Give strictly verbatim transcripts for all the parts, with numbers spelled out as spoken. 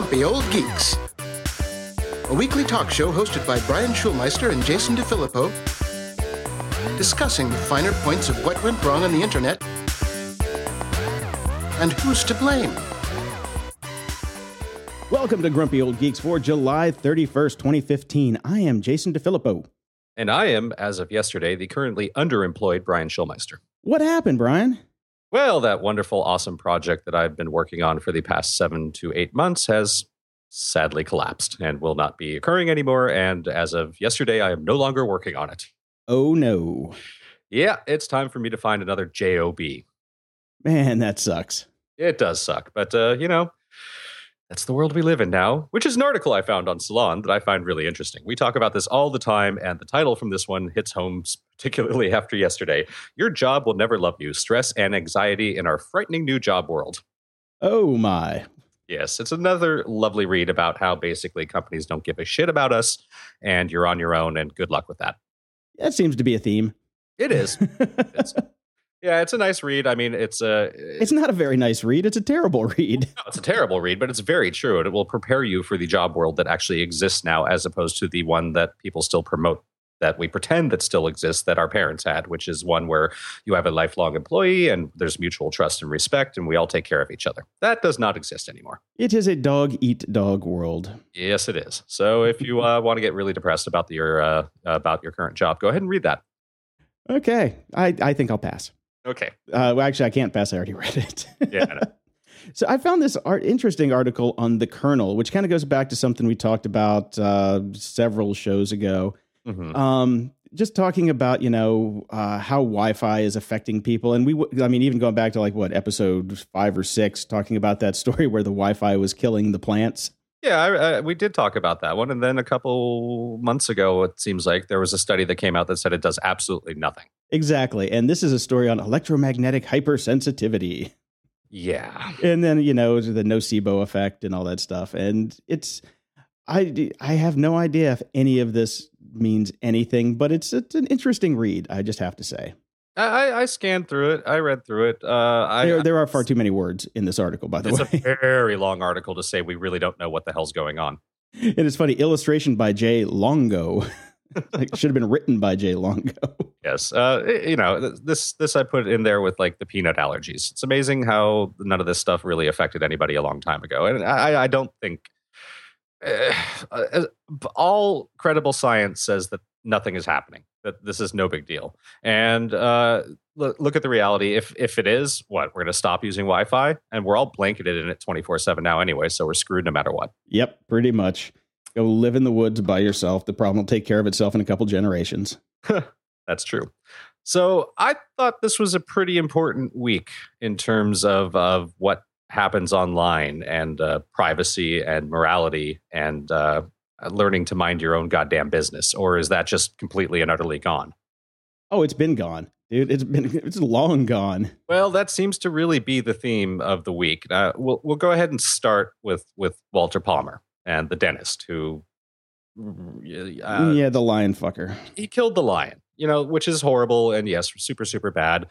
Grumpy Old Geeks, a weekly talk show hosted by Brian Schulmeister and Jason DeFilippo, discussing the finer points of what went wrong on the internet and who's to blame. Welcome to Grumpy Old Geeks for July thirty-first, twenty fifteen. I am Jason DeFilippo. And I am, as of yesterday, the currently underemployed Brian Schulmeister. What happened, Brian? Well, that wonderful, awesome project that I've been working on for the past seven to eight months has sadly collapsed and will not be occurring anymore. And as of yesterday, I am no longer working on it. Oh, no. Yeah, it's time for me to find another job. Man, that sucks. It does suck. But, uh, you know, that's the world we live in now, which is an article I found on Salon that I find really interesting. We talk about this all the time, and the title from this one hits home particularly after yesterday. Your job will never love you. Stress and anxiety in our frightening new job world. Oh, my. Yes, it's another lovely read about how basically companies don't give a shit about us, and you're on your own, and good luck with that. That seems to be a theme. It is. It's, yeah, it's a nice read. I mean, it's a... It's not a very nice read. It's a terrible read. No, it's a terrible read, but it's very true. And it will prepare you for the job world that actually exists now, as opposed to the one that people still promote, that we pretend that still exists, that our parents had, which is one where you have a lifelong employee and there's mutual trust and respect and we all take care of each other. That does not exist anymore. It is a dog-eat-dog world. Yes, it is. So if you uh, want to get really depressed about the, your uh, about your current job, go ahead and read that. Okay. I, I think I'll pass. Okay. Uh, well, actually, I can't pass. I already read it. Yeah, I know. So I found this art, interesting article on the kernel, which kind of goes back to something we talked about uh, several shows ago. Mm-hmm. Um, just talking about, you know, uh, how Wi-Fi is affecting people. And we, w- I mean, even going back to like, what, episode five or six, talking about that story where the Wi-Fi was killing the plants. Yeah, I, I, we did talk about that one. And then a couple months ago, it seems like there was a study that came out that said it does absolutely nothing. Exactly. And this is a story on electromagnetic hypersensitivity. Yeah. And then, you know, the nocebo effect and all that stuff. And it's, I, I have no idea if any of this means anything, but it's, it's an interesting read, I just have to say. I, I scanned through it. I read through it. Uh, I, there, there are far too many words in this article, by the it's way. It's a very long article to say we really don't know what the hell's going on. And it's funny, illustration by Jay Longo. Like, it should have been written by Jay Longo. Yes. Uh, you know, this this I put in there with like the peanut allergies. It's amazing how none of this stuff really affected anybody a long time ago. And I, I don't think uh, all credible science says that nothing is happening, that this is no big deal. And uh, look, look at the reality. If if it is, what, we're going to stop using Wi-Fi? And we're all blanketed in it twenty-four seven now anyway, so we're screwed no matter what. Yep, pretty much. Go live in the woods by yourself. The problem will take care of itself in a couple generations. That's true. So I thought this was a pretty important week in terms of, of what happens online and uh, privacy and morality and uh, learning to mind your own goddamn business. Or is that just completely and utterly gone? Oh, it's been gone, dude. It's been it's long gone. Well, that seems to really be the theme of the week. Uh, we'll we'll go ahead and start with with Walter Palmer and the dentist who, uh, yeah, the lion fucker. He killed the lion, you know, which is horrible and yes, super super bad.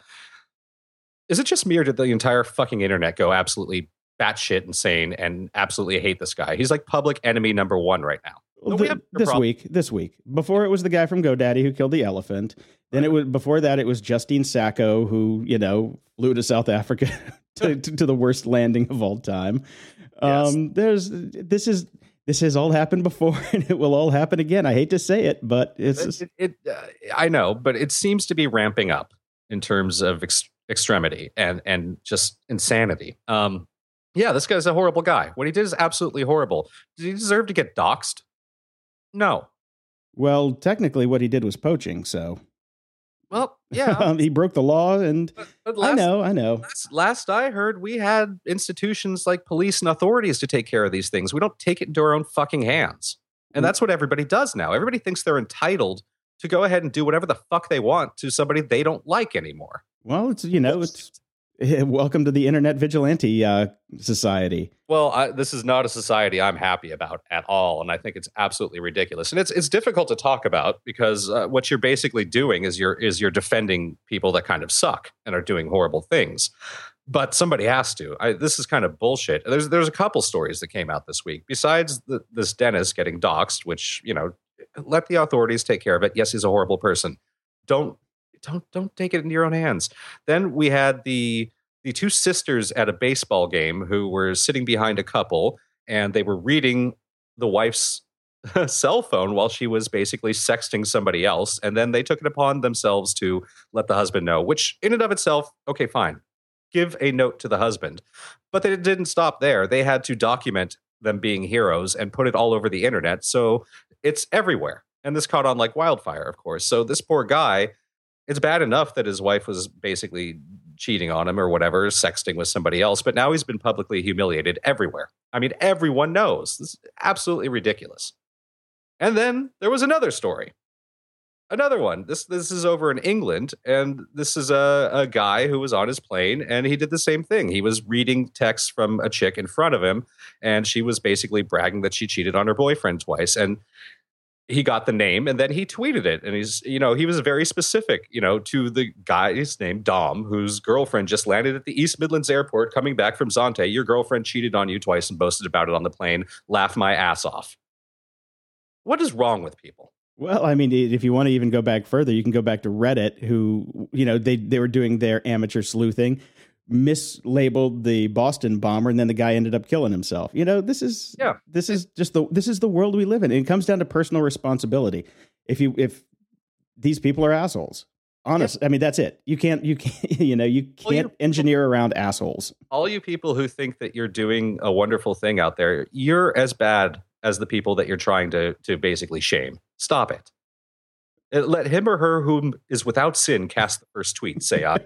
Is it just me, or did the entire fucking internet go absolutely batshit insane and absolutely hate this guy? He's like public enemy number one right now. Well, the, this problem. week, this week. Before it was the guy from GoDaddy who killed the elephant. Then it was before that it was Justine Sacco who, you know, flew to South Africa to, to, to the worst landing of all time. Yes. Um, there's this is this has all happened before, and it will all happen again. I hate to say it, but it's just, it. it uh, I know, but it seems to be ramping up in terms of ex- extremity and and just insanity. Um, yeah, this guy's a horrible guy. What he did is absolutely horrible. Did he deserve to get doxxed? No. Well, technically, what he did was poaching. So, well, yeah, um, he broke the law, and but, but last, I know, I know. Last, last I heard, we had institutions like police and authorities to take care of these things. We don't take it into our own fucking hands, and that's what everybody does now. Everybody thinks they're entitled to go ahead and do whatever the fuck they want to somebody they don't like anymore. Well, it's you know, it's welcome to the internet vigilante uh, society. Well, I, this is not a society I'm happy about at all, and I think it's absolutely ridiculous. And it's it's difficult to talk about because uh, what you're basically doing is you're is you're defending people that kind of suck and are doing horrible things. but somebody has to. I, this is kind of bullshit. There's there's a couple stories that came out this week. Besides the, this dentist getting doxxed, which, you know, let the authorities take care of it. Yes, he's a horrible person. Don't don't don't take it into your own hands. Then we had the the two sisters at a baseball game who were sitting behind a couple, and they were reading the wife's cell phone while she was basically sexting somebody else. And then they took it upon themselves to let the husband know, which in and of itself, okay, fine. Give a note to the husband. But they didn't stop there. They had to document them being heroes and put it all over the internet. So it's everywhere. And this caught on like wildfire, of course. So this poor guy, it's bad enough that his wife was basically cheating on him or whatever, sexting with somebody else. But now he's been publicly humiliated everywhere. I mean, everyone knows. This is absolutely ridiculous. And then there was another story. Another one. This this is over in England, and this is a, a guy who was on his plane, and he did the same thing. He was reading texts from a chick in front of him, and she was basically bragging that she cheated on her boyfriend twice. And he got the name, and then he tweeted it. And he's, you know, he was very specific, you know, to the guy's name, Dom, whose girlfriend just landed at the East Midlands airport coming back from Zante. Your girlfriend cheated on you twice and boasted about it on the plane. Laugh my ass off. What is wrong with people? Well, I mean, if you want to even go back further, you can go back to Reddit, who, you know, they, they were doing their amateur sleuthing, mislabeled the Boston bomber, and then the guy ended up killing himself. You know, this is yeah. this is just the this is the world we live in. It comes down to personal responsibility. If you if these people are assholes, honest, yeah. I mean, that's it. You can't you can't you know you can't well, engineer around assholes. All you people who think that you're doing a wonderful thing out there, you're as bad as the people that you're trying to to basically shame. Stop it. Let him or her whom is without sin cast the first tweet, say I.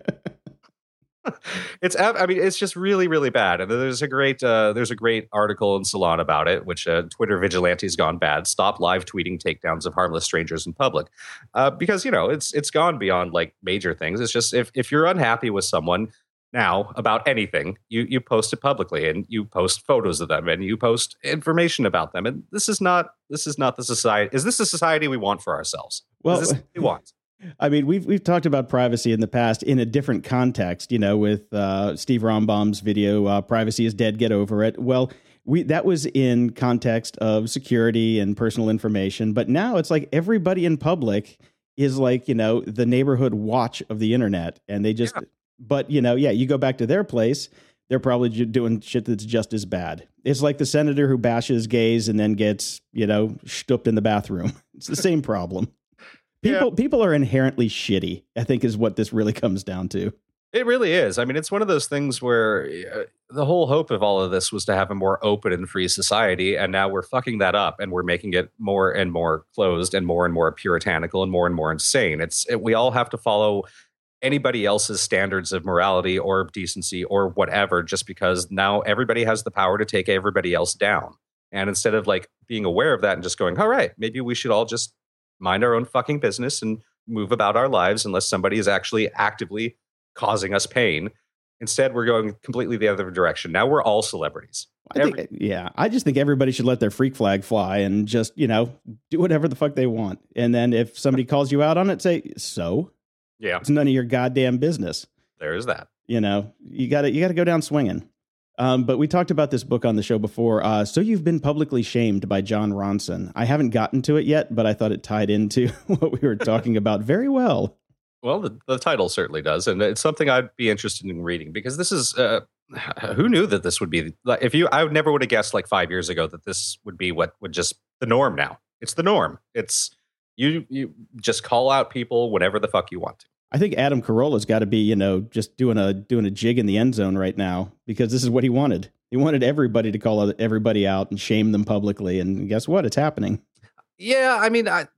It's, I mean, it's just really, really bad. And there's a great, uh, there's a great article in Salon about it, which uh, Twitter vigilante's gone bad. Stop live tweeting takedowns of harmless strangers in public, uh, because you know it's it's gone beyond like major things. It's just if if you're unhappy with someone now about anything, you you post it publicly, and you post photos of them, and you post information about them. And this is not this is not the society. Is this the society we want for ourselves? Well, is this what we want? I mean, we've we've talked about privacy in the past in a different context, you know, with uh, Steve Rombaum's video, uh, "Privacy is Dead, Get Over It." Well, we that was in context of security and personal information, but now it's like everybody in public is like, you know, the neighborhood watch of the internet, and they just. Yeah. But you know, yeah, you go back to their place, they're probably doing shit that's just as bad. It's like the senator who bashes gays and then gets, you know, stooped in the bathroom. It's the same problem. People yeah. people are inherently shitty, I think, is what this really comes down to. It really is. I mean, it's one of those things where uh, the whole hope of all of this was to have a more open and free society. And now we're fucking that up, and we're making it more and more closed and more and more puritanical and more and more insane. It's it, we all have to follow anybody else's standards of morality or decency or whatever, just because now everybody has the power to take everybody else down. And instead of like being aware of that and just going, all right, maybe we should all just mind our own fucking business and move about our lives unless somebody is actually actively causing us pain. Instead, we're going completely the other direction. Now we're all celebrities. I Every- think, yeah, I just think everybody should let their freak flag fly and just, you know, do whatever the fuck they want. And then if somebody calls you out on it, say, so? Yeah. It's none of your goddamn business. There is that. You know, you got to you got to go down swinging. Um, but we talked about this book on the show before. Uh, So You've Been Publicly Shamed by Jon Ronson. I haven't gotten to it yet, but I thought it tied into what we were talking about very well. Well, the, the title certainly does. And it's something I'd be interested in reading, because this is, uh, who knew that this would be, if you, I never would have guessed like five years ago that this would be what would just the norm now. It's the norm. It's, you, you just call out people whenever the fuck you want to. I think Adam Carolla's got to be, you know, just doing a doing a jig in the end zone right now, because this is what he wanted. He wanted everybody to call everybody out and shame them publicly. And guess what? It's happening. Yeah, I mean, I,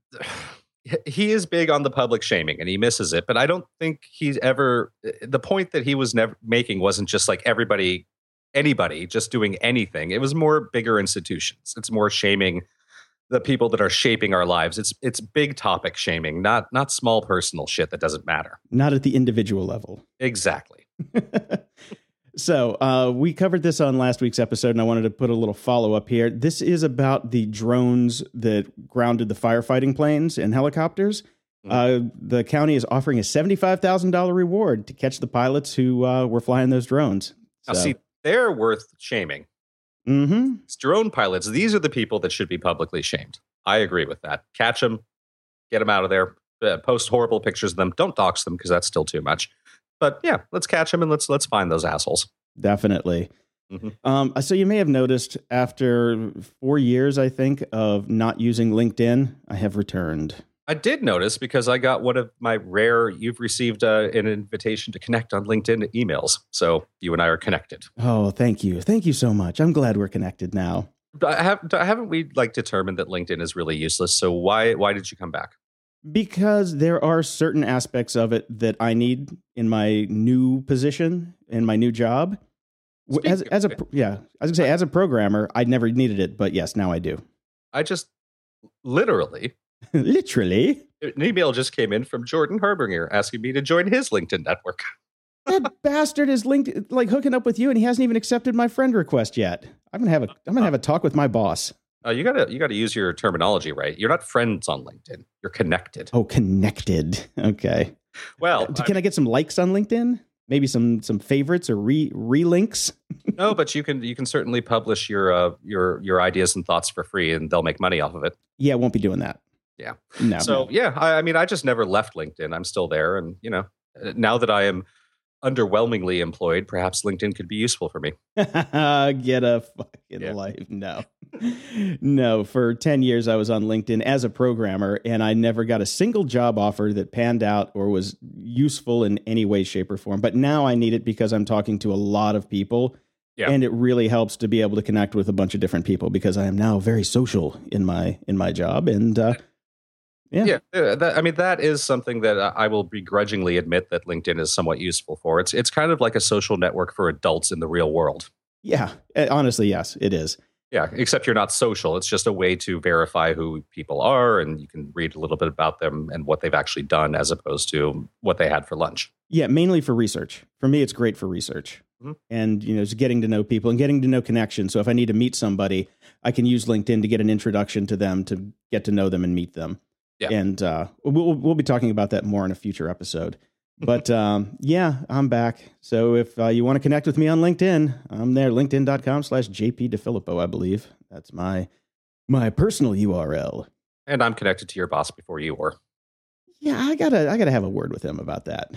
he is big on the public shaming, and he misses it. But I don't think he's ever, the point that he was never making wasn't just like everybody, anybody just doing anything. It was more bigger institutions. It's more shaming the people that are shaping our lives. It's it's big topic shaming, not not small personal shit that doesn't matter. Not at the individual level. Exactly. So uh, we covered this on last week's episode, and I wanted to put a little follow-up here. This is about the drones that grounded the firefighting planes and helicopters. Uh, the county is offering a seventy-five thousand dollars reward to catch the pilots who uh, were flying those drones. So. Now, see, they're worth shaming. Mm-hmm. It's drone pilots. These are the people that should be publicly shamed. I agree with that. Catch them, get them out of there, uh, post horrible pictures of them. Don't dox them because that's still too much. But yeah, let's catch them and let's let's find those assholes. Definitely. Mm-hmm. Um, so you may have noticed after four years, I think, of not using LinkedIn, I have returned. I did notice because I got one of my rare, you've received uh, an invitation to connect on LinkedIn emails. So you and I are connected. Oh, thank you. Thank you so much. I'm glad we're connected now. I have, haven't we like determined that LinkedIn is really useless? So why why did you come back? Because there are certain aspects of it that I need in my new position, in my new job. Speaking As as a it, yeah, I was gonna say as a programmer, I never needed it, but yes, now I do. I just literally, literally, an email just came in from Jordan Harbinger asking me to join his LinkedIn network. That bastard is linked, like hooking up with you, and he hasn't even accepted my friend request yet. I'm gonna have a I'm gonna have a talk with my boss. Uh, you gotta you gotta use your terminology right. You're not friends on LinkedIn. You're connected. Oh, connected. Okay. Well, can I, I get some likes on LinkedIn? Maybe some some favorites or re relinks. No, but you can you can certainly publish your uh, your your ideas and thoughts for free, and they'll make money off of it. Yeah, I won't be doing that. Yeah. No. So no. yeah, I, I mean, I just never left LinkedIn. I'm still there, and you know, now that I am underwhelmingly employed, perhaps LinkedIn could be useful for me. Get a fucking Yeah. life. No, no. For ten years, I was on LinkedIn as a programmer, and I never got a single job offer that panned out or was useful in any way, shape, or form. But now I need it because I'm talking to a lot of people. Yeah. And it really helps to be able to connect with a bunch of different people because I am now very social in my in my job. And uh, yeah, yeah. uh, That, I mean, that is something that I will begrudgingly admit that LinkedIn is somewhat useful for. It's it's kind of like a social network for adults in the real world. yeah. Uh, Honestly, yes, it is. Yeah, except you're not social. It's just a way to verify who people are, and you can read a little bit about them and what they've actually done as opposed to what they had for lunch. Yeah, mainly for research. For me, it's great for research. Mm-hmm. And, you know, just getting to know people and getting to know connections. So if I need to meet somebody, I can use LinkedIn to get an introduction to them, to get to know them and meet them. Yeah. And uh, we'll, we'll be talking about that more in a future episode. But um, yeah, I'm back. So if uh, you want to connect with me on LinkedIn, I'm there, linkedin.com slash JP DeFilippo, I believe. That's my my personal U R L. And I'm connected to your boss before you were. Yeah, I gotta I gotta have a word with him about that.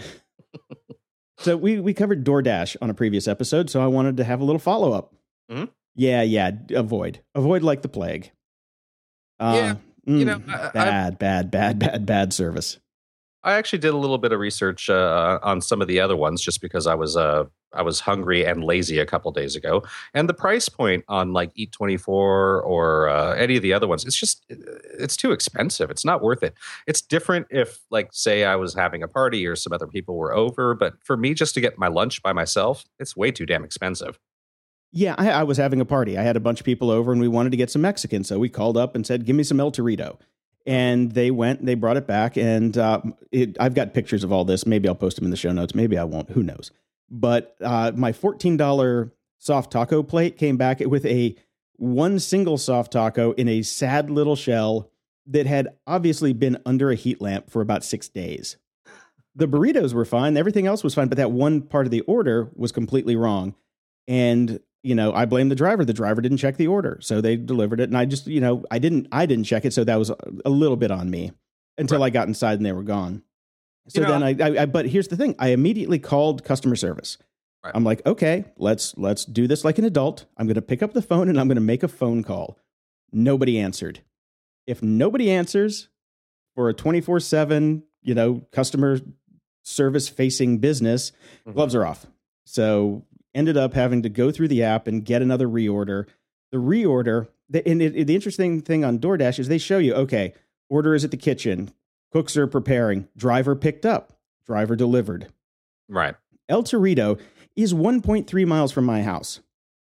So we, we covered DoorDash on a previous episode, so I wanted to have a little follow-up. Mm-hmm. Yeah, yeah, avoid. Avoid like the plague. Uh, Yeah, mm, you know, I- bad, bad, bad, bad, bad service. I actually did a little bit of research uh, on some of the other ones just because I was uh, I was hungry and lazy a couple days ago, and the price point on like Eat twenty-four or uh, any of the other ones, it's just it's too expensive. It's not worth it. It's different if, like, say I was having a party or some other people were over, but for me just to get my lunch by myself, it's way too damn expensive. Yeah, I, I was having a party. I had a bunch of people over, and we wanted to get some Mexican, so we called up and said, "Give me some El Torito." And they went, they brought it back, and uh, it, I've got pictures of all this. Maybe I'll post them in the show notes. Maybe I won't. Who knows? But uh, my fourteen dollars soft taco plate came back with a one single soft taco in a sad little shell that had obviously been under a heat lamp for about six days. The burritos were fine. Everything else was fine. But that one part of the order was completely wrong. And you know, I blame the driver. The driver didn't check the order, so they delivered it. And I just, you know, I didn't, I didn't check it, so that was a little bit on me until Right. I got inside and they were gone. So You know, then I, I, I, but here's the thing: I immediately called customer service. Right. I'm like, okay, let's let's do this like an adult. I'm going to pick up the phone and I'm going to make a phone call. Nobody answered. If nobody answers for a twenty-four seven, you know, customer service facing business, Mhm. gloves are off. So ended up having to go through the app and get another reorder. The reorder, the, and it, the interesting thing on DoorDash is they show you, okay, order is at the kitchen, cooks are preparing, driver picked up, driver delivered. Right. El Torito is one point three miles from my house.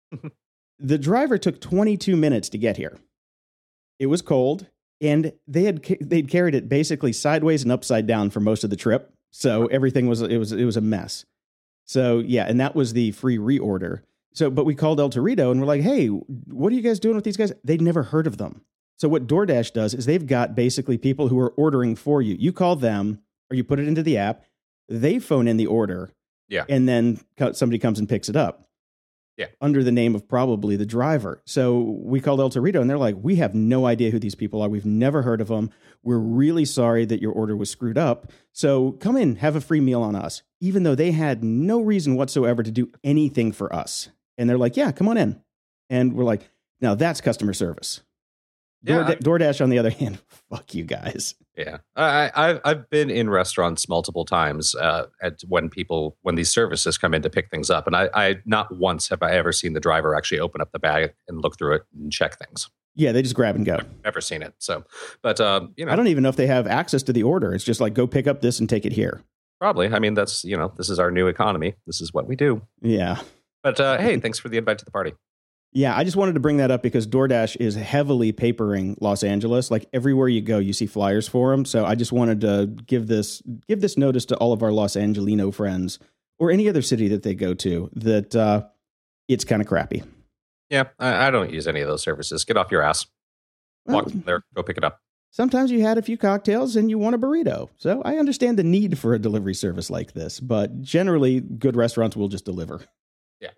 The driver took twenty-two minutes to get here. It was cold, and they had they'd carried it basically sideways and upside down for most of the trip. So everything was it was it was a mess. So yeah, and that was the free reorder. So, but we called El Torito and we're like, "Hey, what are you guys doing with these guys?" They'd never heard of them. So what DoorDash does is they've got basically people who are ordering for you. You call them or you put it into the app. They phone in the order. Yeah. And then somebody comes and picks it up. Yeah. Under the name of probably the driver. So we called El Torito and they're like, we have no idea who these people are. We've never heard of them. We're really sorry that your order was screwed up. So come in, have a free meal on us, even though they had no reason whatsoever to do anything for us. And they're like, yeah, come on in. And we're like, now that's customer service. Yeah, DoorDash, DoorDash, on the other hand, fuck you guys. Yeah, I, I've I've been in restaurants multiple times uh, at when people when these services come in to pick things up, and I, I not once have I ever seen the driver actually open up the bag and look through it and check things. Yeah, they just grab and go. I've never seen it. So, but um, you know, I don't even know if they have access to the order. It's just like go pick up this and take it here. Probably. I mean, that's you know, this is our new economy. This is what we do. Yeah. But uh, hey, thanks for the invite to the party. Yeah, I just wanted to bring that up because DoorDash is heavily papering Los Angeles. Like everywhere you go, you see flyers for them. So I just wanted to give this give this notice to all of our Los Angelino friends or any other city that they go to that uh, it's kind of crappy. Yeah, I, I don't use any of those services. Get off your ass. Walk Well, there. Go pick it up. sometimes you had a few cocktails and you want a burrito. So I understand the need for a delivery service like this, but generally good restaurants will just deliver. Yeah.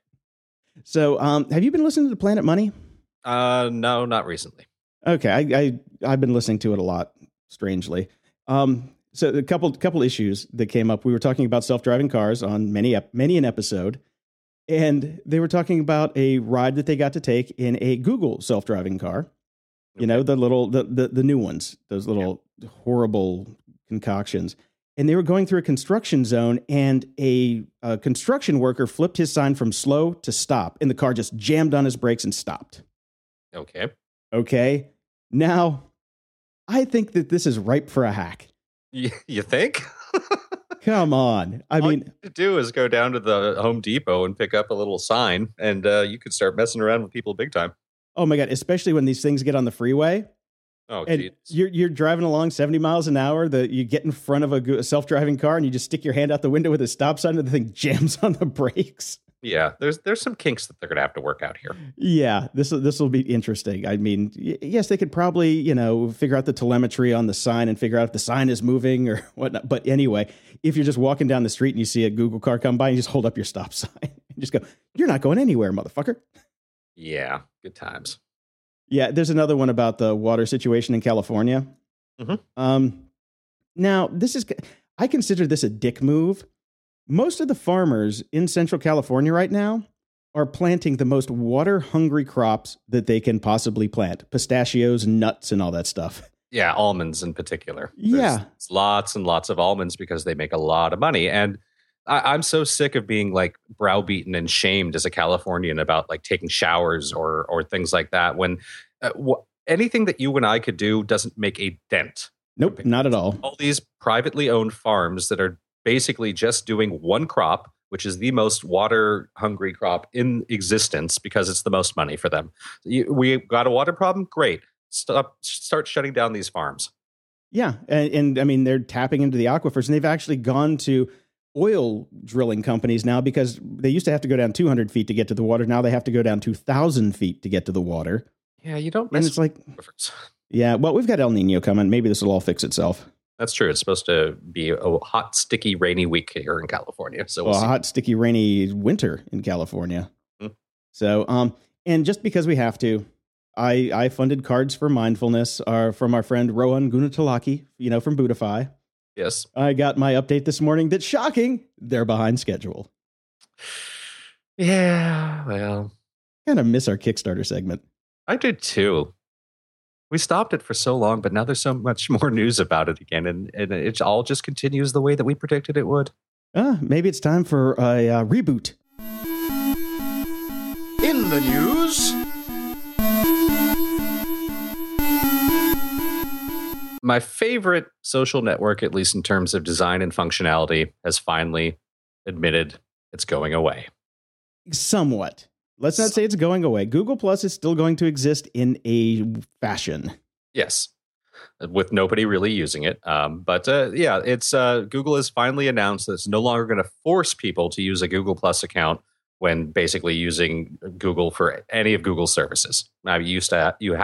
So um, have you been listening to Planet Money? Uh, no, not recently. Okay, I, I I've been listening to it a lot, strangely. Um, so a couple couple issues that came up. We were talking about self-driving cars on many ep- many an episode, and they were talking about a ride that they got to take in a Google self-driving car. You know, the little the the, the new ones, those little yeah. horrible concoctions. And they were going through a construction zone, and a, a construction worker flipped his sign from slow to stop, and the car just jammed on his brakes and stopped. Okay. Okay. Now, I think that this is ripe for a hack. You, you think? Come on. I All mean, you have to do is go down to the Home Depot and pick up a little sign, and uh, you could start messing around with people big time. oh my God, especially when these things get on the freeway. Oh, and geez. you're you're driving along seventy miles an hour. That you get in front of a, go- a self-driving car and you just stick your hand out the window with a stop sign, and the thing jams on the brakes. Yeah, there's there's some kinks that they're going to have to work out here. Yeah, this this will be interesting. I mean, y- yes, they could probably you know figure out the telemetry on the sign and figure out if the sign is moving or whatnot. But anyway, if you're just walking down the street and you see a Google car come by, you just hold up your stop sign and just go, "You're not going anywhere, motherfucker." Yeah, good times. Yeah, there's another one about the water situation in California. Mm-hmm. Um, now, this is, I consider this a dick move. Most of the farmers in Central California right now are planting the most water-hungry crops that they can possibly plant. Pistachios, nuts, and all that stuff. Yeah, almonds in particular. Yeah. There's lots and lots of almonds because they make a lot of money. And I, I'm so sick of being like browbeaten and shamed as a Californian about like taking showers or or things like that. When uh, wh- anything that you and I could do doesn't make a dent. Nope, not at all. All these privately owned farms that are basically just doing one crop, which is the most water hungry crop in existence because it's the most money for them. You, we got a water problem? Great. Stop, start shutting down these farms. Yeah, and, and I mean, they're tapping into the aquifers, and they've actually gone to oil drilling companies now because they used to have to go down two hundred feet to get to the water. Now they have to go down two thousand feet to get to the water. Yeah, you don't And mess it's like, with yeah, well, we've got El Nino coming. Maybe this will all fix itself. That's true. It's supposed to be a hot, sticky, rainy week here in California. So we'll Well, a see. hot, sticky, rainy winter in California. Hmm. So, um, and just because we have to, I I funded Cards for Mindfulness uh, from our friend Rohan Gunatalaki, you know, from Buddhify. Yes. I got my update this morning that's shocking. They're behind schedule. Yeah, well, Kind of miss our Kickstarter segment. I did too. We stopped it for so long, but now there's so much more news about it again, and, and it all just continues the way that we predicted it would. Uh, maybe it's time for a uh, reboot. In the news, My favorite social network, at least in terms of design and functionality, has finally admitted it's going away. Somewhat. Let's not say it's going away. Google Plus is still going to exist in a fashion. Yes, with nobody really using it. Um, but uh, yeah, it's uh, Google has finally announced that it's no longer going to force people to use a Google Plus account when basically using Google for any of Google's services. Now, you used to you had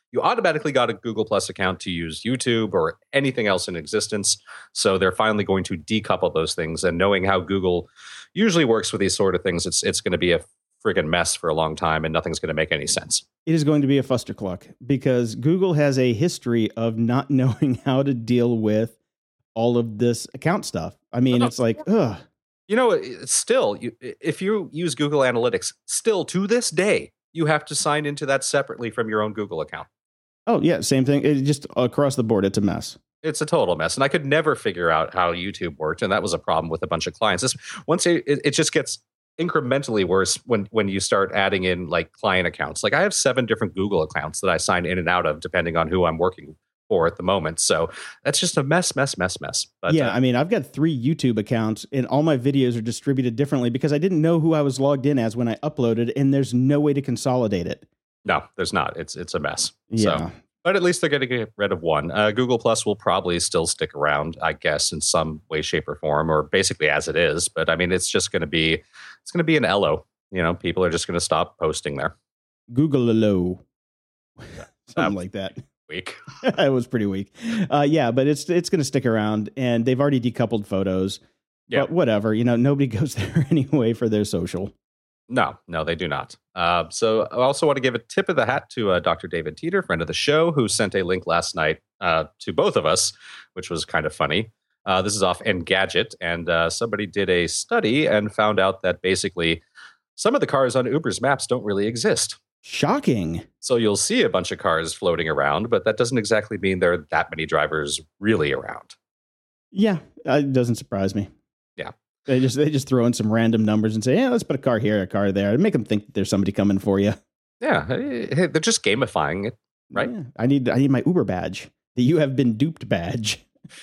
you automatically got a Google Plus account to use YouTube or anything else in existence. So they're finally going to decouple those things. And knowing how Google usually works with these sort of things, it's it's going to be a friggin' mess for a long time, and nothing's going to make any sense. It is going to be a fustercluck because Google has a history of not knowing how to deal with all of this account stuff. I mean, it's like, ugh. You know, it's still, you, if you use Google Analytics, still to this day, you have to sign into that separately from your own Google account. Oh, yeah, same thing. It just across the board, it's a mess. It's a total mess. And I could never figure out how YouTube worked. And that was a problem with a bunch of clients. This, once it, it just gets incrementally worse when, when you start adding in like client accounts. Like I have seven different Google accounts that I sign in and out of depending on who I'm working for at the moment. So that's just a mess, mess, mess, mess. But, yeah, uh, I mean, I've got three YouTube accounts and all my videos are distributed differently because I didn't know who I was logged in as when I uploaded, and there's no way to consolidate it. No, there's not. It's it's a mess. Yeah. So, but at least they're going to get rid of one. Uh, Google Plus will probably still stick around, I guess, in some way, shape, or form, or basically as it is. But I mean, it's just going to be it's going to be an L O. You know, people are just going to stop posting there. Google low, something Um, like that. Weak. It was pretty weak. Uh, yeah, but it's it's going to stick around, and they've already decoupled photos. Yeah. But whatever, you know, nobody goes there anyway for their social. No, no, they do not. Uh, so I also want to give a tip of the hat to uh, Doctor David Teeter, friend of the show, who sent a link last night uh, to both of us, which was kind of funny. Uh, this is off Engadget, and uh, somebody did a study and found out that basically some of the cars on Uber's maps don't really exist. Shocking. So you'll see a bunch of cars floating around, but that doesn't exactly mean there are that many drivers really around. Yeah, uh, it doesn't surprise me. Yeah. They just they just throw in some random numbers and say, yeah, let's put a car here, a car there, and make them think that there's somebody coming for you. Yeah, hey, they're just gamifying it, right? Yeah. I need I need my Uber badge, the "You have been duped" badge.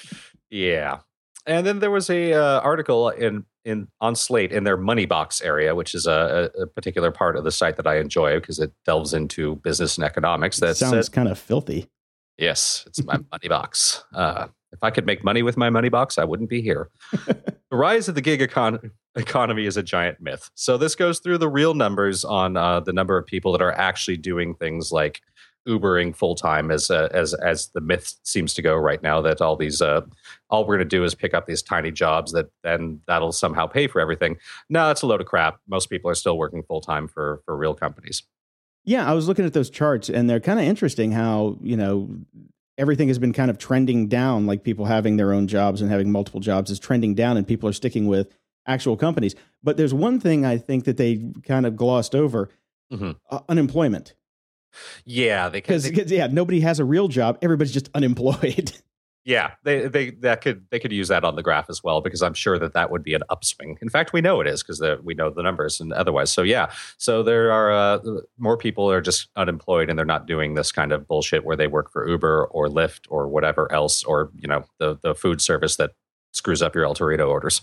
Yeah. And then there was a uh, article in in on Slate in their Money Box area, which is a, a particular part of the site that I enjoy because it delves into business and economics. That sounds said, kind of filthy. yes, it's my Money Box. Uh, if I could make money with my Money Box, I wouldn't be here. The rise of the gig econ- economy is a giant myth. So this goes through the real numbers on uh, the number of people that are actually doing things like Ubering full time, as uh, as as the myth seems to go right now. That all these uh, all we're going to do is pick up these tiny jobs that then that'll somehow pay for everything. No, that's a load of crap. Most people are still working full time for for real companies. Yeah, I was looking at those charts, and they're kind of interesting. How you know everything has been kind of trending down, like people having their own jobs and having multiple jobs is trending down, and people are sticking with actual companies. But there's one thing I think that they kind of glossed over: Mm-hmm. uh, unemployment. Yeah, they Because can. yeah, nobody has a real job. Everybody's just unemployed. Yeah, they they that could they could use that on the graph as well, because I'm sure that that would be an upswing. In fact, we know it is because we know the numbers and otherwise. So yeah, so there are uh, more people are just unemployed and they're not doing this kind of bullshit where they work for Uber or Lyft or whatever else, or you know the the food service that screws up your El Torito orders.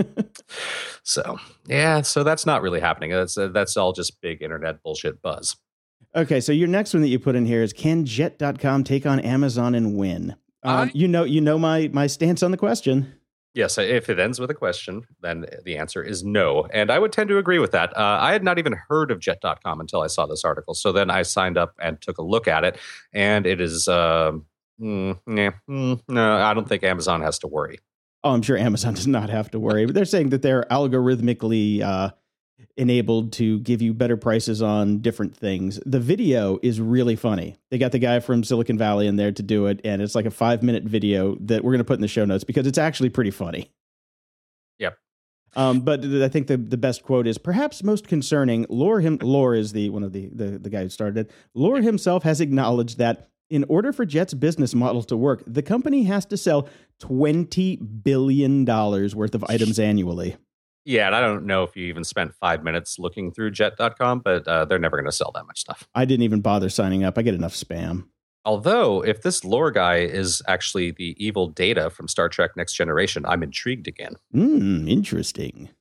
So yeah, so that's not really happening. That's uh, that's all just big internet bullshit buzz. Okay, so your next one that you put in here is, can Jet dot com take on Amazon and win? Um, I- you know, you know my my stance on the question. Yes, if it ends with a question, then the answer is no. And I would tend to agree with that. Uh, I had not even heard of Jet dot com until I saw this article. So then I signed up and took a look at it. And it is, uh, mm, yeah, mm, no, I don't think Amazon has to worry. Oh, I'm sure Amazon does not have to worry, but they're saying that they're algorithmically uh, enabled to give you better prices on different things. The video is really funny. They got the guy from Silicon Valley in there to do it, and it's like a five minute video that we're going to put in the show notes because it's actually pretty funny. Yep. Um, but I think the, the best quote is, perhaps most concerning, Lore him Lore is the one of the, the, the guy who started it. Lore himself has acknowledged that in order for Jet's business model to work, the company has to sell twenty billion dollars worth of items annually. Yeah, and I don't know if you even spent five minutes looking through Jet dot com, but uh, they're never going to sell that much stuff. I didn't even bother signing up. I get enough spam. Although, if this lore guy is actually the evil Data from Star Trek Next Generation, I'm intrigued again. Hmm, interesting.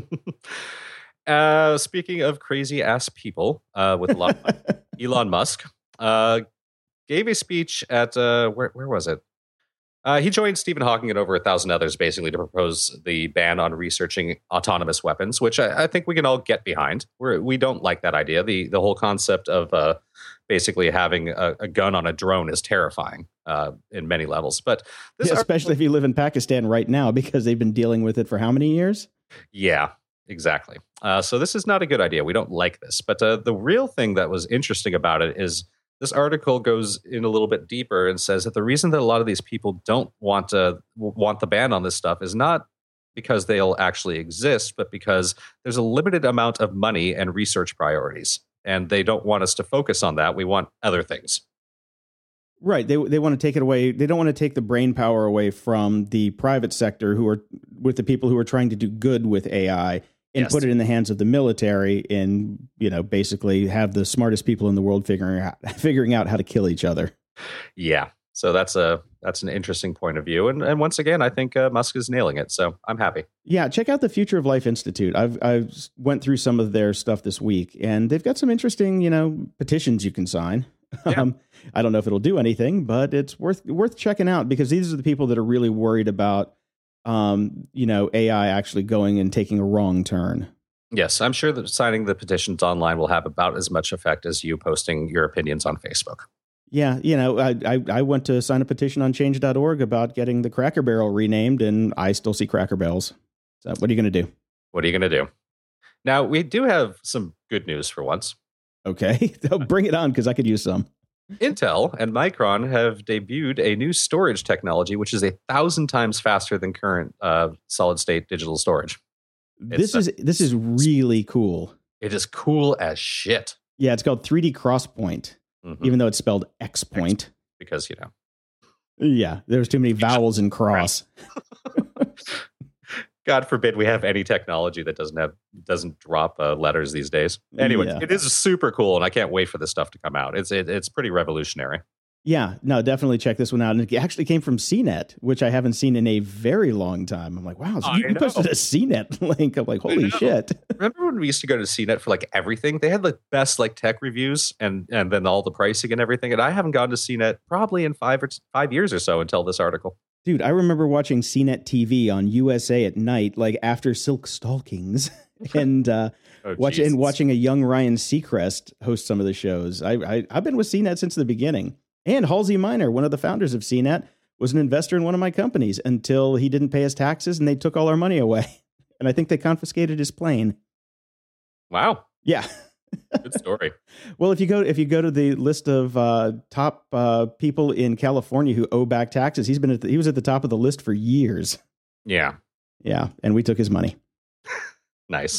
uh, speaking of crazy ass people uh, with a lot of money, Elon Musk uh, gave a speech at, uh, where, where was it? Uh, he joined Stephen Hawking and over a thousand others basically to propose the ban on researching autonomous weapons, which I, I think we can all get behind. We're, we don't like that idea. The the whole concept of uh, basically having a, a gun on a drone is terrifying uh, in many levels. But this yeah, especially article, if you live in Pakistan right now, because they've been dealing with it for how many years? Yeah, exactly. Uh, so this is not a good idea. We don't like this. But uh, the real thing that was interesting about it is this article goes in a little bit deeper and says that the reason that a lot of these people don't want to want the ban on this stuff is not because they'll actually exist, but because there's a limited amount of money and research priorities, and they don't want us to focus on that. We want other things. Right. They they want to take it away. They don't want to take the brain power away from the private sector who are with the people who are trying to do good with A I. And yes. Put it in the hands of the military and, you know, basically have the smartest people in the world figuring out figuring out how to kill each other. Yeah. So that's a that's an interesting point of view. And and once again, I think uh, Musk is nailing it. So I'm happy. Yeah. Check out the Future of Life Institute. I've I've went through some of their stuff this week, and they've got some interesting, you know, petitions you can sign. Yeah. Um, I don't know if it'll do anything, but it's worth worth checking out because these are the people that are really worried about Um, you know, A I actually going and taking a wrong turn. Yes, I'm sure that signing the petitions online will have about as much effect as you posting your opinions on Facebook. Yeah, you know, I I, I went to sign a petition on change dot org about getting the Cracker Barrel renamed, and I still see Cracker Barrels. So what are you going to do? What are you going to do? Now, we do have some good news for once. Okay, bring it on, because I could use some. Intel and Micron have debuted a new storage technology, which is a thousand times faster than current uh, solid-state digital storage. It's, this is uh, this is really cool. It is cool as shit. Yeah, it's called three D Crosspoint, mm-hmm. even though it's spelled X point. Because, you know. Yeah, there's too many vowels in cross. God forbid we have any technology that doesn't have doesn't drop uh, letters these days. Anyway, yeah. It is super cool, and I can't wait for this stuff to come out. It's it, it's pretty revolutionary. Yeah, no, definitely check this one out. And it actually came from C net, which I haven't seen in a very long time. I'm like, wow, so you, you posted a C net link. I'm like, holy shit. Remember when we used to go to C net for like everything? They had the best like tech reviews and and then all the pricing and everything. And I haven't gone to C net probably in five or t- five years or so until this article. Dude, I remember watching C net T V on U S A at night, like after Silk Stalkings, and uh, oh, watch, and watching a young Ryan Seacrest host some of the shows. I, I, I've been with C net since the beginning. And Halsey Minor, one of the founders of C net, was an investor in one of my companies until he didn't pay his taxes and they took all our money away. And I think they confiscated his plane. Wow. Yeah. Good story. Well, if you go if you go to the list of uh, top uh, people in California who owe back taxes, he's been at the, he was at the top of the list for years. Yeah. Yeah, and we took his money. Nice.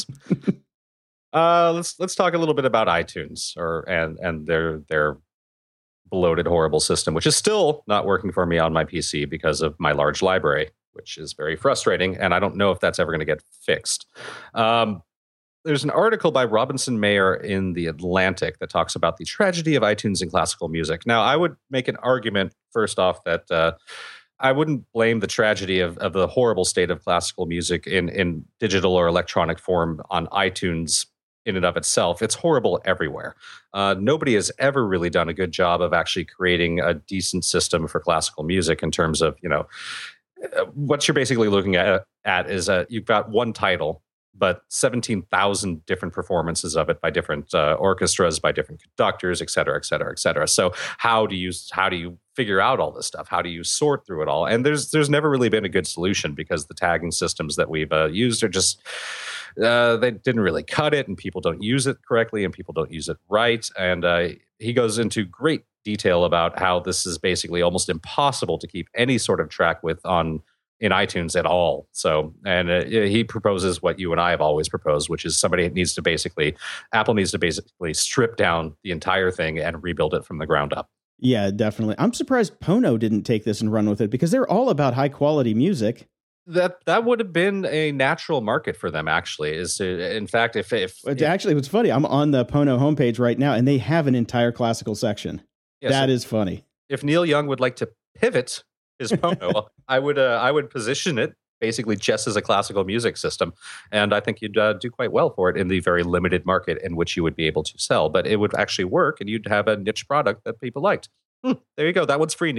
uh, let's let's talk a little bit about iTunes or and and their their bloated, horrible system, which is still not working for me on my P C because of my large library, which is very frustrating, and I don't know if that's ever going to get fixed. Um, There's an article by Robinson Mayer in The Atlantic that talks about the tragedy of iTunes and classical music. Now, I would make an argument, first off, that uh, I wouldn't blame the tragedy of, of the horrible state of classical music in, in digital or electronic form on iTunes in and of itself. It's horrible everywhere. Uh, nobody has ever really done a good job of actually creating a decent system for classical music in terms of, you know, what you're basically looking at, at is uh, you've got one title, but seventeen thousand different performances of it by different uh, orchestras, by different conductors, et cetera, et cetera, et cetera. So how do you how do you figure out all this stuff? How do you sort through it all? And there's there's never really been a good solution because the tagging systems that we've uh, used are just uh, they didn't really cut it, and people don't use it correctly, and people don't use it right. And uh, he goes into great detail about how this is basically almost impossible to keep any sort of track with on. in iTunes at all. So, and uh, he proposes what you and I have always proposed, which is somebody needs to basically, Apple needs to basically strip down the entire thing and rebuild it from the ground up. Yeah, definitely. I'm surprised Pono didn't take this and run with it because they're all about high quality music. That that would have been a natural market for them, actually. Is to, in fact, if if, if actually, what's funny, I'm on the Pono homepage right now, and they have an entire classical section. Yeah, that so is funny. If Neil Young would like to pivot his Pono, I would uh, I would position it basically just as a classical music system, and I think you'd uh, do quite well for it in the very limited market in which you would be able to sell. But it would actually work, and you'd have a niche product that people liked. Hmm, there you go. That one's free, Neil.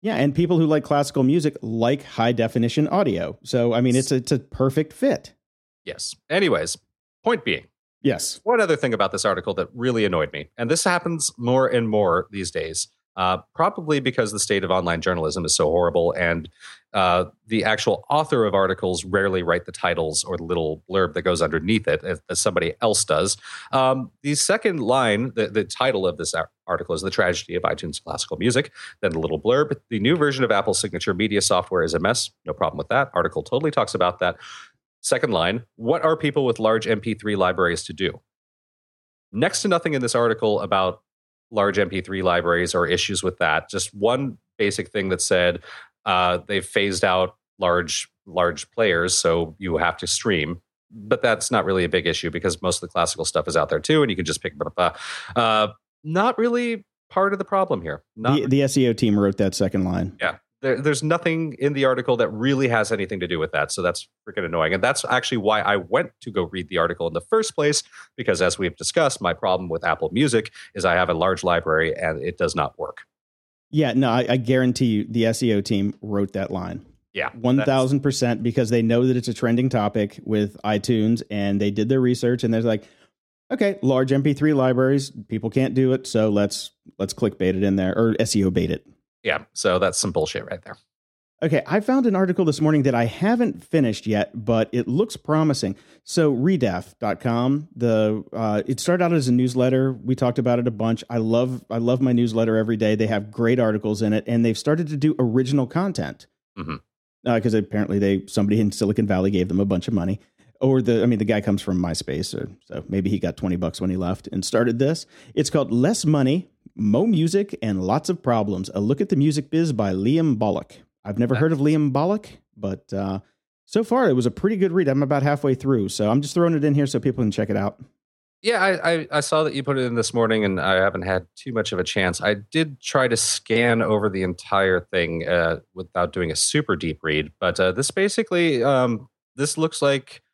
Yeah, and people who like classical music like high definition audio. So, I mean, it's a, it's a perfect fit. Yes. Anyways, point being, yes. One other thing about this article that really annoyed me, and this happens more and more these days, uh, probably because the state of online journalism is so horrible, and uh, the actual author of articles rarely write the titles or the little blurb that goes underneath it, as, as somebody else does. Um, the second line, the, the title of this article is The Tragedy of iTunes Classical Music. Then the little blurb, the new version of Apple Signature Media software is a mess. No problem with that. Article totally talks about that. Second line, what are people with large M P three libraries to do? Next to nothing in this article about large M P three libraries or issues with that. Just one basic thing that said uh, they've phased out large large players, so you have to stream. But that's not really a big issue because most of the classical stuff is out there too, and you can just pick it up. Uh, not really part of the problem here. Not the, the S E O team wrote that second line. Yeah. There, there's nothing in the article that really has anything to do with that. So that's freaking annoying. And that's actually why I went to go read the article in the first place, because as we've discussed, my problem with Apple Music is I have a large library and it does not work. Yeah, no, I, I guarantee you the S E O team wrote that line. Yeah. one thousand percent, because they know that it's a trending topic with iTunes, and they did their research, and they're like, okay, large M P three libraries, people can't do it, so let's let's clickbait it in there, or S E O bait it. Yeah, so that's some bullshit right there. Okay, I found an article this morning that I haven't finished yet, but it looks promising. So redef dot com, the uh, it started out as a newsletter. We talked about it a bunch. I love I love my newsletter every day. They have great articles in it, and they've started to do original content. Mm-hmm. Because uh, apparently they somebody in Silicon Valley gave them a bunch of money. Or the I mean, the guy comes from MySpace, or, so maybe he got twenty bucks when he left and started this. It's called Less Money, Mo Music, and Lots of Problems. A look at the music biz by Liam Bollock. I've never heard of Liam Bollock, but uh, so far it was a pretty good read. I'm about halfway through, so I'm just throwing it in here so people can check it out. Yeah, I, I, I saw that you put it in this morning, and I haven't had too much of a chance. I did try to scan over the entire thing uh, without doing a super deep read, but uh, this basically, um, this looks like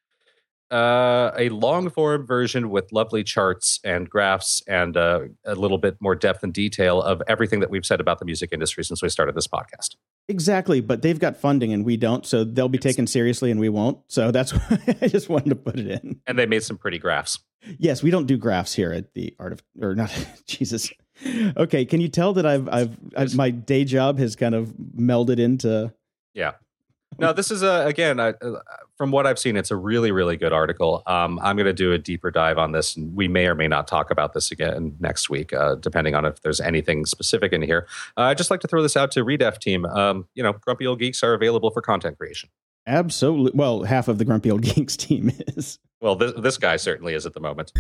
uh, a long form version with lovely charts and graphs and uh, a little bit more depth and detail of everything that we've said about the music industry since we started this podcast. Exactly, but they've got funding and we don't, so they'll be taken seriously and we won't. So that's why I just wanted to put it in. And they made some pretty graphs. Yes, we don't do graphs here at the Art of, or not, Jesus. Okay, can you tell that I've, I've, I've my day job has kind of melded into? Yeah. No, this is a, again, I, from what I've seen, it's a really, really good article. Um, I'm going to do a deeper dive on this, and we may or may not talk about this again next week, uh, depending on if there's anything specific in here. Uh, I'd just like to throw this out to Redef team. Um, you know, Grumpy Old Geeks are available for content creation. Absolutely. Well, half of the Grumpy Old Geeks team is. Well, this, this guy certainly is at the moment.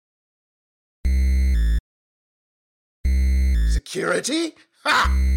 Security? Ha!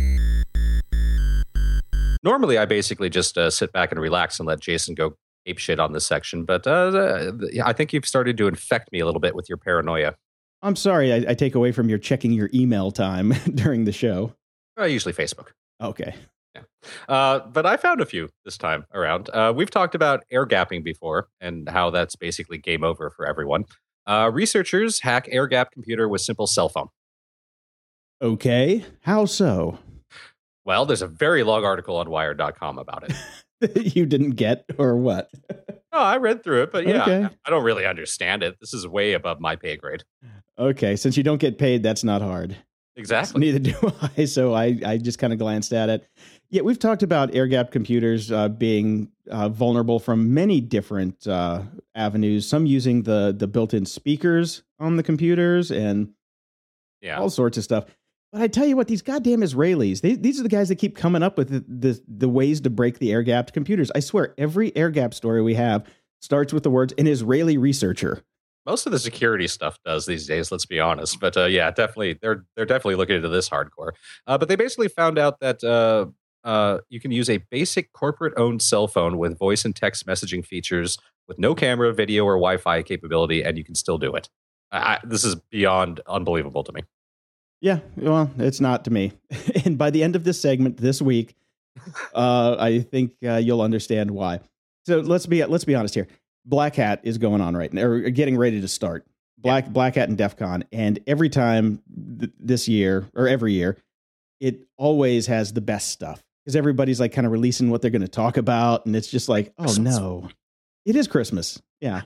Normally, I basically just uh, sit back and relax and let Jason go ape shit on this section, but uh, I think you've started to infect me a little bit with your paranoia. I'm sorry, I, I take away from your checking your email time during the show. Uh, usually Facebook. Okay. Yeah. Uh, but I found a few this time around. Uh, we've talked about air gapping before and how that's basically game over for everyone. Uh, researchers hack air gap computer with simple cell phone. Okay. How so? Well, there's a very long article on wired dot com about it. You didn't get, or what? Oh, I read through it, but yeah, okay. I, I don't really understand it. This is way above my pay grade. Okay, since you don't get paid, that's not hard. Exactly. Neither do I, so I, I just kind of glanced at it. Yeah, we've talked about air-gapped computers uh, being uh, vulnerable from many different uh, avenues, some using the, the built-in speakers on the computers and yeah. all sorts of stuff. But I tell you what, these goddamn Israelis, they, these are the guys that keep coming up with the, the, the ways to break the air-gapped computers. I swear, every air-gapped story we have starts with the words, an Israeli researcher. Most of the security stuff does these days, let's be honest. But uh, yeah, definitely, they're they're definitely looking into this hardcore. Uh, but they basically found out that uh, uh, you can use a basic corporate-owned cell phone with voice and text messaging features with no camera, video, or Wi-Fi capability, and you can still do it. I, this is beyond unbelievable to me. Yeah, well, it's not to me. And by the end of this segment this week, uh, I think uh, you'll understand why. So let's be let's be honest here. Black Hat is going on right now, or getting ready to start. Black yeah. Black Hat and DEF CON, and every time th- this year or every year, it always has the best stuff because everybody's like kind of releasing what they're going to talk about. And it's just like, oh no, it is Christmas. Yeah.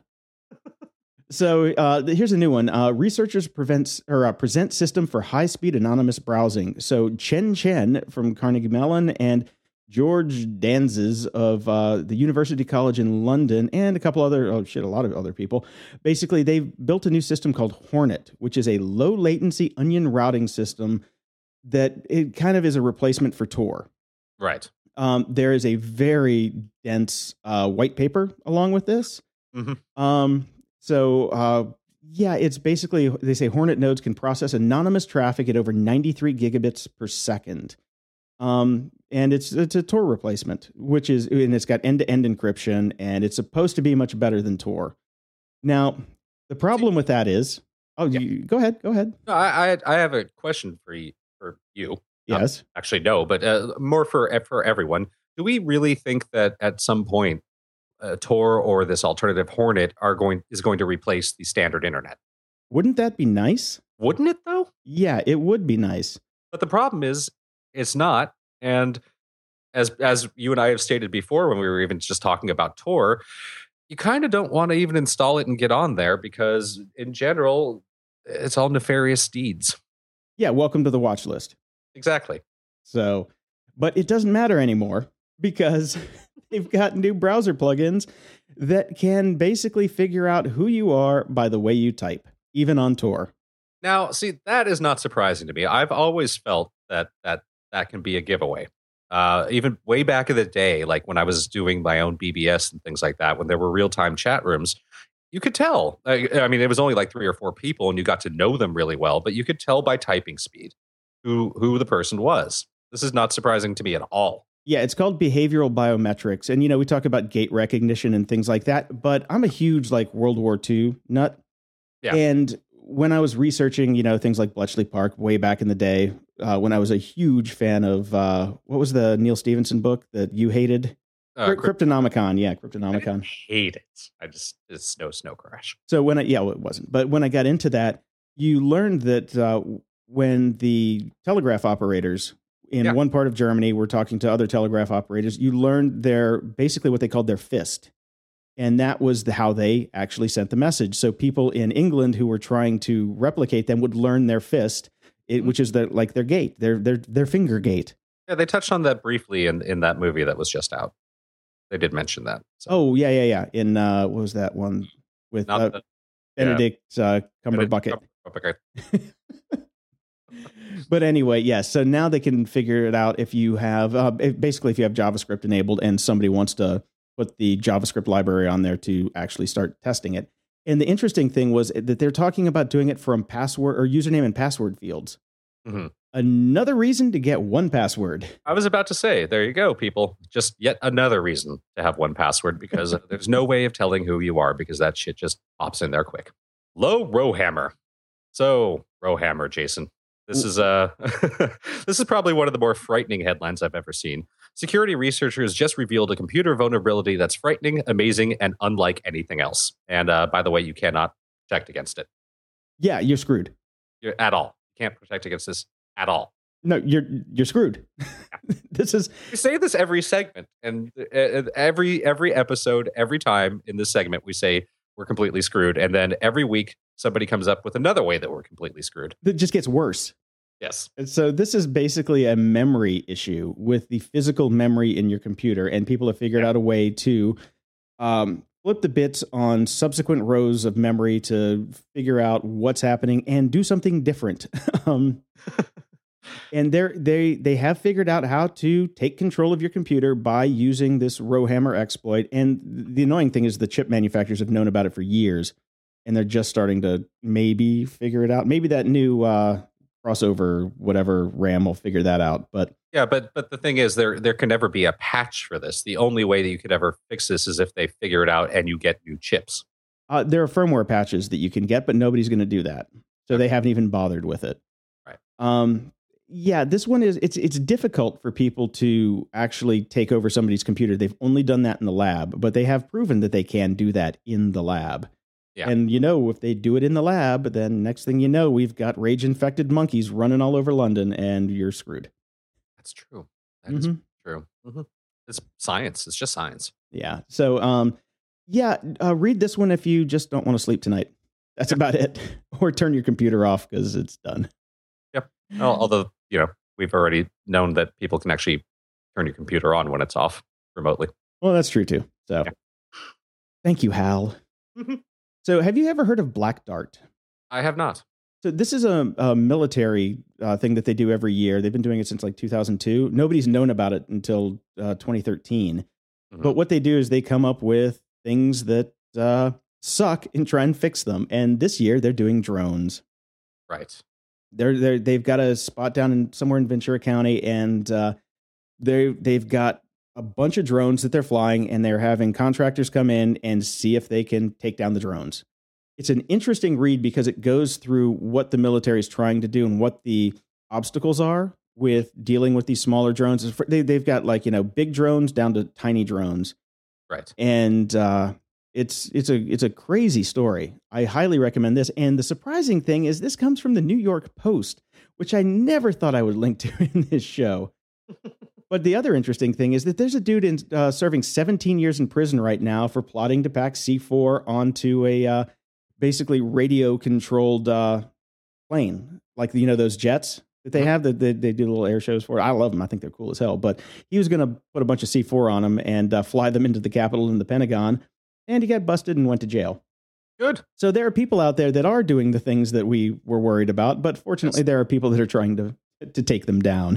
So uh, here's a new one. Uh, researchers prevents or uh, present system for high-speed anonymous browsing. So Chen Chen from Carnegie Mellon and George Danzes of uh, the University College in London and a couple other, oh shit, a lot of other people. Basically, they've built a new system called Hornet, which is a low-latency onion routing system that it kind of is a replacement for Tor. Right. Um, there is a very dense uh, white paper along with this. Mm-hmm. Um, so, uh, yeah, it's basically, they say Hornet nodes can process anonymous traffic at over ninety-three gigabits per second. Um, and it's it's a Tor replacement, which is, and it's got end-to-end encryption, and it's supposed to be much better than Tor. Now, the problem with that is, oh, yeah. you, go ahead, go ahead. No, I, I I have a question for you. For you. Yes. Um, actually, no, but uh, more for for everyone. Do we really think that at some point uh, Tor or this alternative Hornet are going is going to replace the standard internet? Wouldn't that be nice? Wouldn't it though? Yeah, it would be nice. But the problem is, it's not. And as as you and I have stated before, when we were even just talking about Tor, you kind of don't want to even install it and get on there because, in general, it's all nefarious deeds. Yeah, welcome to the watch list. Exactly. So, but it doesn't matter anymore because they've got new browser plugins that can basically figure out who you are by the way you type, even on Tor. Now, see, that is not surprising to me. I've always felt that that that can be a giveaway. Uh, even way back in the day, like when I was doing my own B B S and things like that, when there were real-time chat rooms, you could tell. I, I mean, it was only like three or four people, and you got to know them really well, but you could tell by typing speed who who the person was. This is not surprising to me at all. Yeah, it's called behavioral biometrics. And, you know, we talk about gait recognition and things like that, but I'm a huge, like, World War Two nut. Yeah. And when I was researching, you know, things like Bletchley Park way back in the day, uh, when I was a huge fan of, uh, what was the Neil Stephenson book that you hated? Uh, Crypt- Cryptonomicon. Yeah, Cryptonomicon. I hate it. I just, it's Snow Snow Crash. So when I, yeah, well, it wasn't. But when I got into that, you learned that uh, when the telegraph operators in Yeah. one part of Germany were talking to other telegraph operators, you learned their, basically what they called their fist. And that was the, how they actually sent the message. So people in England who were trying to replicate them would learn their fist, it, mm-hmm. which is their, like their gait, their, their, their finger gait. Yeah, they touched on that briefly in, in that movie that was just out. They did mention that. So. Oh, yeah, yeah, yeah. In, uh, what was that one with uh, the, Benedict yeah. uh, Cumberbucket? Cumberbucket. But anyway, yes. So now they can figure it out if you have, uh, if, basically if you have JavaScript enabled and somebody wants to put the JavaScript library on there to actually start testing it. And the interesting thing was that they're talking about doing it from password or username and password fields. Mm-hmm. Another reason to get one password. I was about to say, there you go, people. Just yet another reason to have one password because there's no way of telling who you are because that shit just pops in there quick. Low Rowhammer. So, Rowhammer, Jason. This is uh, this is probably one of the more frightening headlines I've ever seen. Security researchers just revealed a computer vulnerability that's frightening, amazing, and unlike anything else. And uh, by the way, you cannot protect against it. Yeah, you're screwed. You're, at all. You can't protect against this at all. No, you're you're screwed. This is. We say this every segment, and uh, every every episode, every time in this segment, we say we're completely screwed, and then every week somebody comes up with another way that we're completely screwed. It just gets worse. Yes. And so this is basically a memory issue with the physical memory in your computer, and people have figured yeah. out a way to um, flip the bits on subsequent rows of memory to figure out what's happening and do something different. um, and they they they have figured out how to take control of your computer by using this Rowhammer exploit. And the annoying thing is the chip manufacturers have known about it for years, and they're just starting to maybe figure it out. Maybe that new uh, crossover, whatever RAM will figure that out. But yeah, but but the thing is, there there can never be a patch for this. The only way that you could ever fix this is if they figure it out and you get new chips. Uh, there are firmware patches that you can get, but nobody's going to do that. So they haven't even bothered with it. Right. Um, yeah, this one is, it's it's difficult for people to actually take over somebody's computer. They've only done that in the lab, but they have proven that they can do that in the lab. Yeah. And, you know, if they do it in the lab, then next thing you know, we've got rage-infected monkeys running all over London, and you're screwed. That's true. That is Mhm. true. hmm It's science. It's just science. Yeah. So, um, yeah, uh, read this one if you just don't want to sleep tonight. That's about it. Or turn your computer off because it's done. Yep. Al- Although, you know, we've already known that people can actually turn your computer on when it's off remotely. Well, that's true too. So, Yeah. thank you, Hal. Mhm. So, have you ever heard of Black Dart? I have not. So, this is a, a military uh, thing that they do every year. They've been doing it since like two thousand two. Nobody's known about it until uh, twenty thirteen. Mhm. But what they do is they come up with things that uh, suck and try and fix them. And this year, they're doing drones. Right. They're they they've got a spot down in somewhere in Ventura County, and uh, they they've got a bunch of drones that they're flying, and they're having contractors come in and see if they can take down the drones. It's an interesting read because it goes through what the military is trying to do and what the obstacles are with dealing with these smaller drones. They, they've got like, you know, big drones down to tiny drones. Right. And uh, it's it's a it's a crazy story. I highly recommend this. And the surprising thing is this comes from the New York Post, which I never thought I would link to in this show. But the other interesting thing is that there's a dude in, uh, serving seventeen years in prison right now for plotting to pack C four onto a uh, basically radio-controlled uh, plane. Like, you know, those jets that they have that they, they do little air shows for. I love them. I think they're cool as hell. But he was going to put a bunch of C four on them and uh, fly them into the Capitol and the Pentagon. And he got busted and went to jail. Good. So there are people out there that are doing the things that we were worried about. But fortunately, Yes. there are people that are trying to to take them down.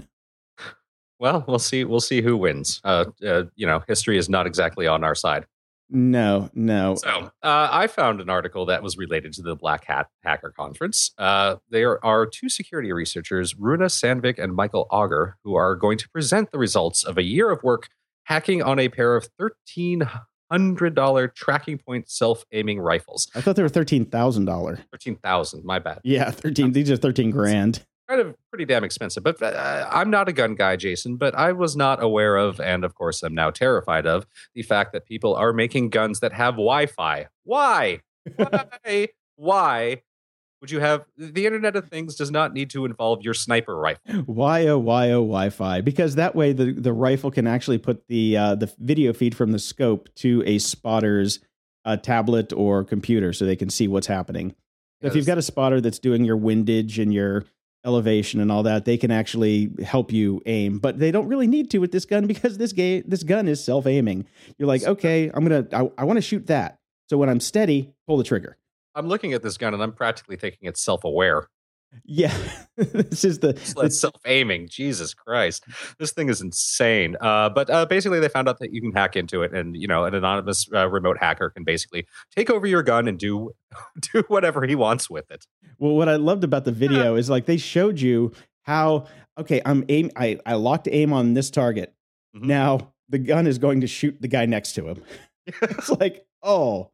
Well, we'll see. We'll see who wins. Uh, uh, you know, history is not exactly on our side. No, no. So uh, I found an article that was related to the Black Hat Hacker Conference. Uh, there are two security researchers, Runa Sandvik and Michael Auger, who are going to present the results of a year of work hacking on a pair of thirteen hundred dollars tracking point self-aiming rifles. I thought they were thirteen thousand dollars. thirteen thousand dollars, my bad. Yeah, thirteen. These are thirteen grand. Kind of pretty damn expensive. But uh, I'm not a gun guy, Jason, but I was not aware of, and of course I'm now terrified of, the fact that people are making guns that have Wi-Fi. Why? Why? Why would you have... The Internet of Things does not need to involve your sniper rifle. Why oh why oh Wi-Fi? Because that way the, the rifle can actually put the uh, the video feed from the scope to a spotter's uh, tablet or computer, so they can see what's happening. So if you've got a spotter that's doing your windage and your elevation and all that, they can actually help you aim, but they don't really need to with this gun because this ga- this gun is self-aiming. You're like, okay, I'm gonna, I, I want to shoot that. So when I'm steady, pull the trigger. I'm looking at this gun and I'm practically thinking it's self-aware. Yeah, this is the, It's like self-aiming. Jesus Christ, this thing is insane. Uh, but uh, basically, they found out that you can hack into it, and you know, an anonymous uh, remote hacker can basically take over your gun and do do whatever he wants with it. well, what I loved about the video is like they showed you how, okay, I'm aim, I, I locked aim on this target. Mhm. Now the gun is going to shoot the guy next to him. It's like, oh,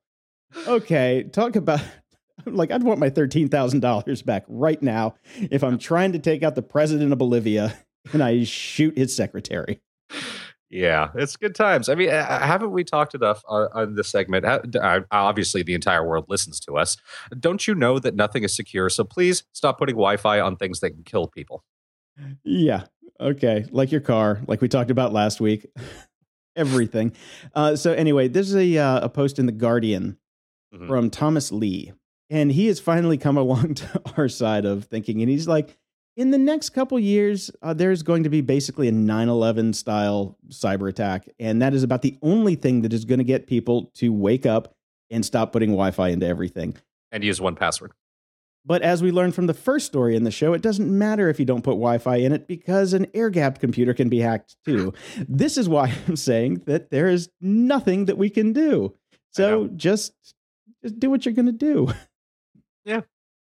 okay, talk about. Like, I'd want my thirteen thousand dollars back right now if I'm trying to take out the president of Bolivia and I shoot his secretary. Yeah, it's good times. I mean, uh, haven't we talked enough uh, on this segment? Ha- uh, Obviously, the entire world listens to us. Don't you know that nothing is secure? So please stop putting Wi-Fi on things that can kill people. Yeah. Okay. Like your car, like we talked about last week. Everything. Uh, so anyway, this is a, uh, a post in The Guardian Mhm. from Thomas Lee. And he has finally come along to our side of thinking. And he's like, in the next couple years, uh, there's going to be basically a nine eleven style cyber attack. And that is about the only thing that is going to get people to wake up and stop putting Wi-Fi into everything. And use one password. But as we learned from the first story in the show, it doesn't matter if you don't put Wi-Fi in it because an air-gapped computer can be hacked too. This is why I'm saying that there is nothing that we can do. So just just do what you're going to do. Yeah.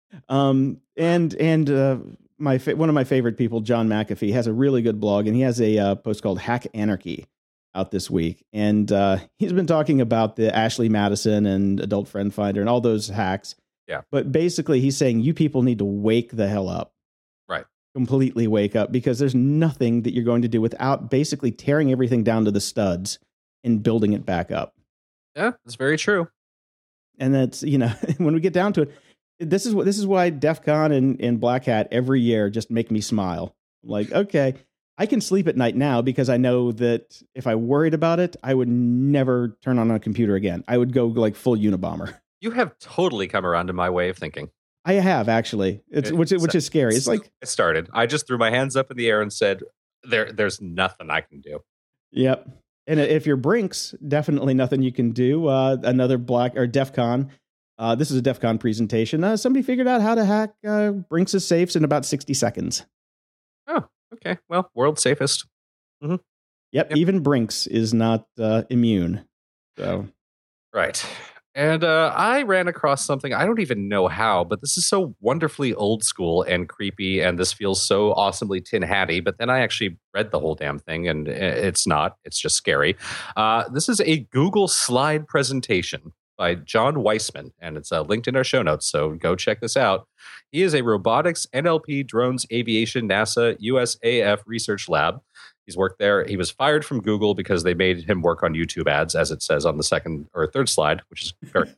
Um. And and uh, my fa- one of my favorite people, John McAfee, has a really good blog, and he has a uh, post called Hack Anarchy out this week, and uh, he's been talking about the Ashley Madison and Adult Friend Finder and all those hacks. Yeah. But basically, he's saying you people need to wake the hell up. Right. Completely wake up, because there's nothing that you're going to do without basically tearing everything down to the studs and building it back up. Yeah, that's very true. And that's, you know, when we get down to it, this is what this is why DEF CON and, and Black Hat every year just make me smile. Like, okay, I can sleep at night now because I know that if I worried about it, I would never turn on a computer again. I would go like full Unabomber. You have totally come around to my way of thinking. I have actually, it's, It- which which is scary. It's like, I started. I just threw my hands up in the air and said, "There, there's nothing I can do." yep. And if you're Brinks, definitely nothing you can do. Uh, another Black or DEF CON. Uh, this is a DEF CON presentation. Uh, somebody figured out how to hack uh, Brinks' safes in about sixty seconds. Oh, okay. Well, world's safest. Yep, Yep. even Brinks is not uh, immune. So Right. And uh, I ran across something, I don't even know how, but this is so wonderfully old school and creepy, and this feels so awesomely tin hatty. But then I actually read the whole damn thing, and it's not. It's just scary. Uh, this is a Google slide presentation by John Weissman, and it's uh, linked in our show notes, so go check this out. He is a robotics, N L P, drones, aviation, NASA, U S A F research lab. He's worked there. He was fired from Google because they made him work on YouTube ads, as it says on the second or third slide, which is very.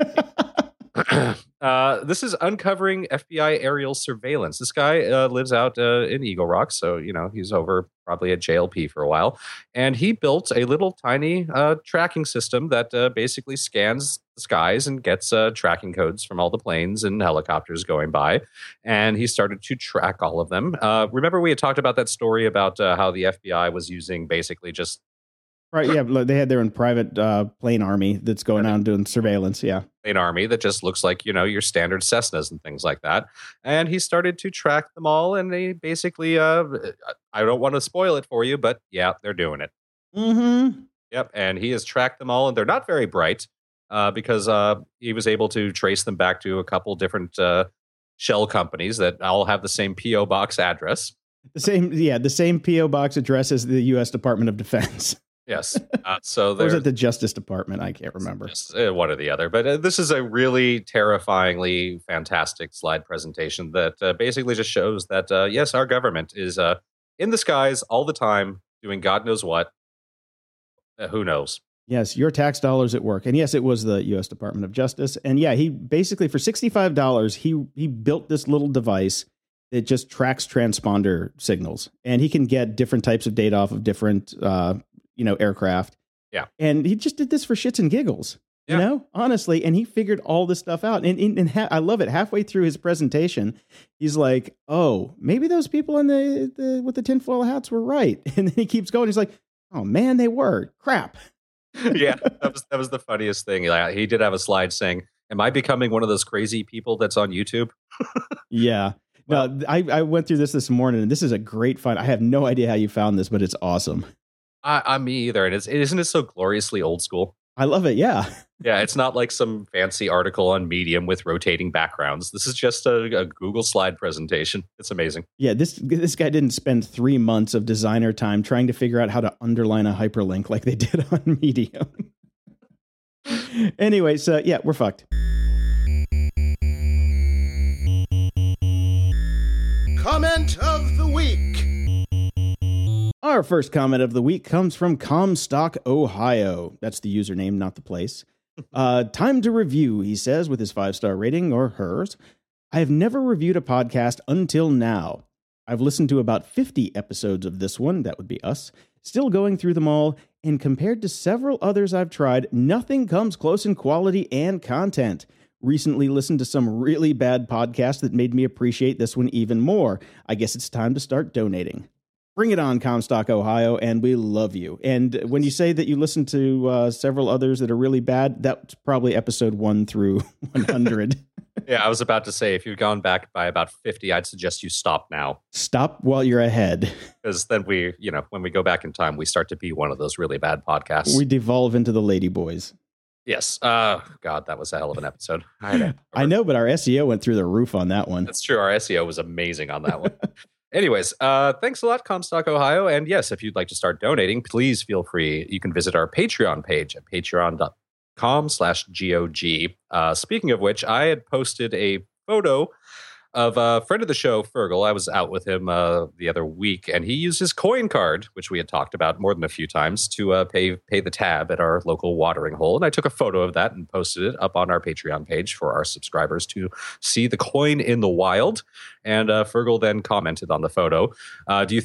uh, this is uncovering F B I aerial surveillance. This guy uh, lives out uh, in Eagle Rock, so you know he's over probably at J L P for a while, and he built a little tiny uh, tracking system that uh, basically scans the skies and gets uh, tracking codes from all the planes and helicopters going by, and he started to track all of them. Uh, remember, we had talked about that story about uh, how the F B I was using basically just right, yeah, look, they had their own private uh, plane army that's going out doing surveillance. Yeah, an army that just looks like, you know, your standard Cessnas and things like that. And he started to track them all, and they basically, uh, I don't want to spoil it for you, but yeah, they're doing it. mm-hmm. Yep. And he has tracked them all, and they're not very bright uh, because uh, he was able to trace them back to a couple different uh, shell companies that all have the same P O box address. The same, yeah, the same P O box address as the U S Department of Defense. Yes. Uh, so Or was there's it the Justice Department? I can't remember. Just, uh, one or the other. But uh, this is a really terrifyingly fantastic slide presentation that uh, basically just shows that, uh, yes, our government is uh, in the skies all the time doing God knows what. Uh, who knows? Yes, your tax dollars at work. And yes, it was the U S Department of Justice. And yeah, he basically, for sixty-five dollars, he he built this little device that just tracks transponder signals. And he can get different types of data off of different uh, you know, aircraft. Yeah. And he just did this for shits and giggles, you Yeah. know, honestly. And he figured all this stuff out. And, and, and ha- I love it. Halfway through his presentation, he's like, oh, maybe those people in the, the with the tinfoil hats were right. And then he keeps going. He's like, oh, man, they were. Crap. Yeah, that was that was the funniest thing. Like, he did have a slide saying, "Am I becoming one of those crazy people that's on YouTube?" Yeah. Well- no, I, I went through this this morning, and this is a great find. I have no idea how you found this, but it's awesome. I, I me either. And it's isn't it so gloriously old school? I love it. Yeah. Yeah, it's not like some fancy article on Medium with rotating backgrounds. This is just a, a Google slide presentation. It's amazing. Yeah. This this guy didn't spend three months of designer time trying to figure out how to underline a hyperlink like they did on Medium. Anyway, so yeah, we're fucked. Comment of the week. Our first comment of the week comes from Comstock, Ohio. That's the username, not the place. Uh, time to review, he says, with his five-star rating, or hers. I have never reviewed a podcast until now. I've listened to about fifty episodes of this one, that would be us, still going through them all, and compared to several others I've tried, nothing comes close in quality and content. Recently listened to some really bad podcasts that made me appreciate this one even more. I guess it's time to start donating. Bring it on, Comstock, Ohio, and we love you. And when you say that you listen to uh, several others that are really bad, that's probably episode one through one hundred. Yeah, I was about to say, if you've gone back by about fifty, I'd suggest you stop now. Stop while you're ahead. Because then we, you know, when we go back in time, we start to be one of those really bad podcasts. We devolve into the Lady Boys. Yes. Uh, God, that was a hell of an episode. I, I know, but our S E O went through the roof on that one. That's true. Our S E O was amazing on that one. Anyways, uh, thanks a lot, Comstock, Ohio. And yes, if you'd like to start donating, please feel free. You can visit our Patreon page at patreon.com slash GOG. Uh, speaking of which, I had posted a photo of a friend of the show, Fergal. I was out with him uh, the other week, and he used his coin card, which we had talked about more than a few times, to uh, pay pay the tab at our local watering hole. And I took a photo of that and posted it up on our Patreon page for our subscribers to see the coin in the wild. And uh, Fergal then commented on the photo. Uh, do you think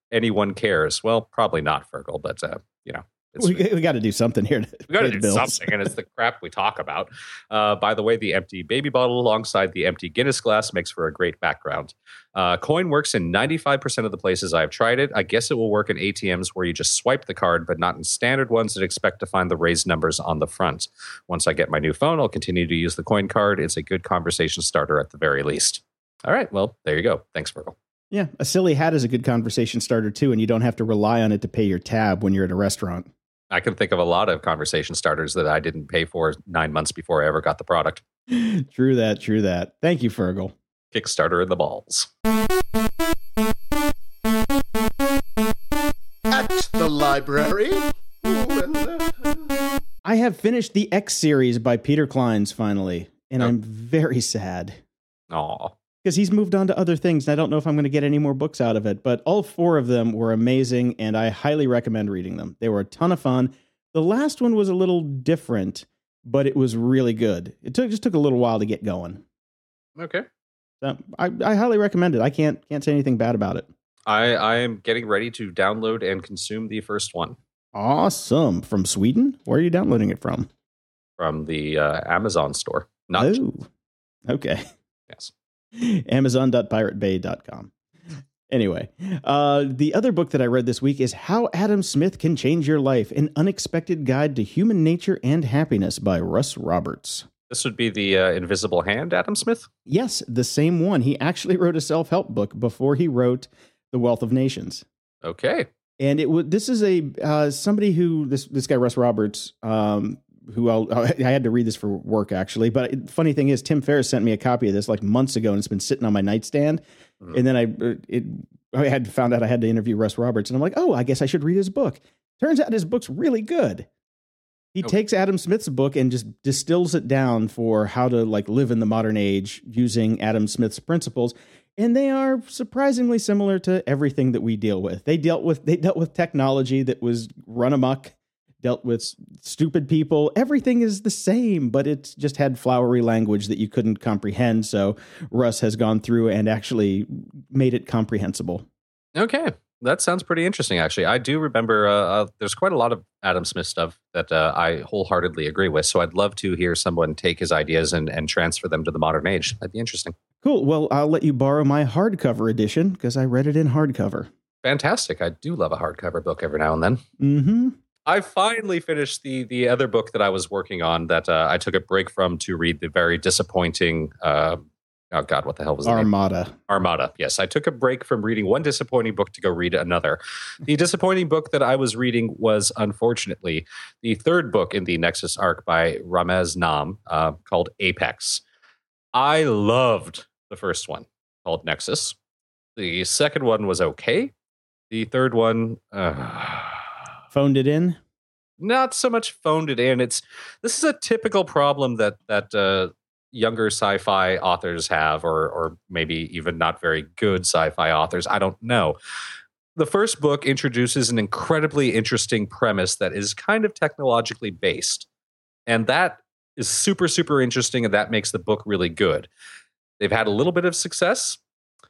anyone cares. Well, probably not, Fergal, but, uh, you know. We, we got to do something here. To we got to do bills. something, and it's the crap we talk about. Uh, by the way, the empty baby bottle alongside the empty Guinness glass makes for a great background. Uh, Coin works in ninety-five percent of the places I've tried it. I guess it will work in A T Ms where you just swipe the card, but not in standard ones that expect to find the raised numbers on the front. Once I get my new phone, I'll continue to use the Coin card. It's a good conversation starter at the very least. All right, well, there you go. Thanks, Fergal. Yeah, a silly hat is a good conversation starter, too, and you don't have to rely on it to pay your tab when you're at a restaurant. I can think of a lot of conversation starters that I didn't pay for nine months before I ever got the product. True that, true that. Thank you, Fergal. Kickstarter in the balls. At the library. I have finished the X series by Peter Clines finally, and Oh. I'm very sad. Aw. Because he's moved on to other things, and I don't know if I'm going to get any more books out of it. But all four of them were amazing, and I highly recommend reading them. They were a ton of fun. The last one was a little different, but it was really good. It took just took a little while to get going. Okay. So I, I highly recommend it. I can't can't say anything bad about it. I, I am getting ready to download and consume the first one Awesome. From Sweden? Where are you downloading it from? from the uh, Amazon store. Not Oh, okay. yes. Amazon dot pirate bay dot com. Anyway, uh, the other book that I read this week is How Adam Smith Can Change Your Life, An Unexpected Guide to Human Nature and Happiness by Russ Roberts. This would be the uh, Invisible Hand, Adam Smith? Yes, the same one. He actually wrote a self-help book before he wrote The Wealth of Nations. Okay. And it would. This is a uh, somebody who this this guy Russ Roberts, um, who I'll, I had to read this for work actually. But it, funny thing is, Tim Ferriss sent me a copy of this like months ago, and it's been sitting on my nightstand. Mm-hmm. And then I it I had found out I had to interview Russ Roberts, and I'm like, oh, I guess I should read his book. Turns out his book's really good. He oh. takes Adam Smith's book and just distills it down for how to like live in the modern age using Adam Smith's principles. And they are surprisingly similar to everything that we deal with. They dealt with they dealt with technology that was run amok, dealt with stupid people. Everything is the same, but it just had flowery language that you couldn't comprehend. So Russ has gone through and actually made it comprehensible. Okay. That sounds pretty interesting, actually. I do remember uh, uh, there's quite a lot of Adam Smith stuff that uh, I wholeheartedly agree with. So I'd love to hear someone take his ideas and, and transfer them to the modern age. That'd be interesting. Cool. Well, I'll let you borrow my hardcover edition because I read it in hardcover. Fantastic. I do love a hardcover book every now and then. Mm-hmm. I finally finished the the other book that I was working on that uh, I took a break from to read the very disappointing... Uh, Oh, God, what the hell was the Armada. name? Armada. Yes, I took a break from reading one disappointing book to go read another. The disappointing book that I was reading was, unfortunately, the third book in the Nexus arc by Ramez Nam uh, called Apex. I loved the first one called Nexus. The second one was okay. The third one... Uh, phoned it in? Not so much phoned it in. It's This is a typical problem that... that uh, younger sci-fi authors have, or or maybe even not very good sci-fi authors. I don't know. The first book introduces an incredibly interesting premise that is kind of technologically based. And that is super, super interesting, and that makes the book really good. They've had a little bit of success,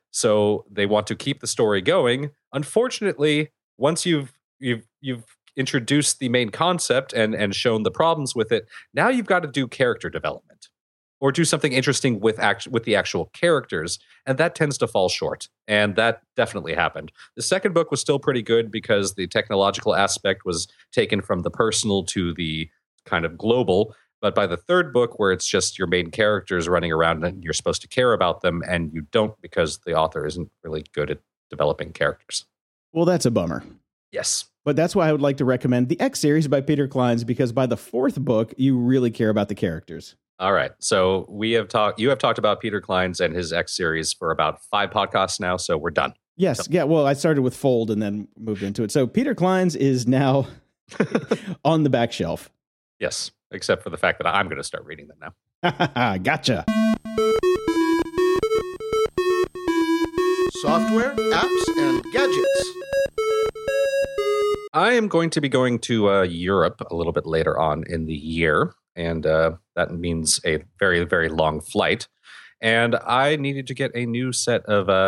so they want to keep the story going. Unfortunately, once you've you've you've introduced the main concept and and shown the problems with it, now you've got to do character development. Or do something interesting with act- with the actual characters, and that tends to fall short. And that definitely happened. The second book was still pretty good because the technological aspect was taken from the personal to the kind of global. But by the third book, where it's just your main characters running around and you're supposed to care about them, and you don't because the author isn't really good at developing characters. Well, that's a bummer. Yes. But that's why I would like to recommend the X series by Peter Clines, because by the fourth book, you really care about the characters. All right. So we have talked, you have talked about Peter Clines and his X series for about five podcasts now. So we're done. Yes. So. Yeah. Well, I started with Fold and then moved into it. So Peter Clines is now on the back shelf. Yes. Except for the fact that I'm going to start reading them now. Gotcha. Software, apps, and gadgets. I am going to be going to uh, Europe a little bit later on in the year. And uh, that means a very, very long flight. And I needed to get a new set of uh,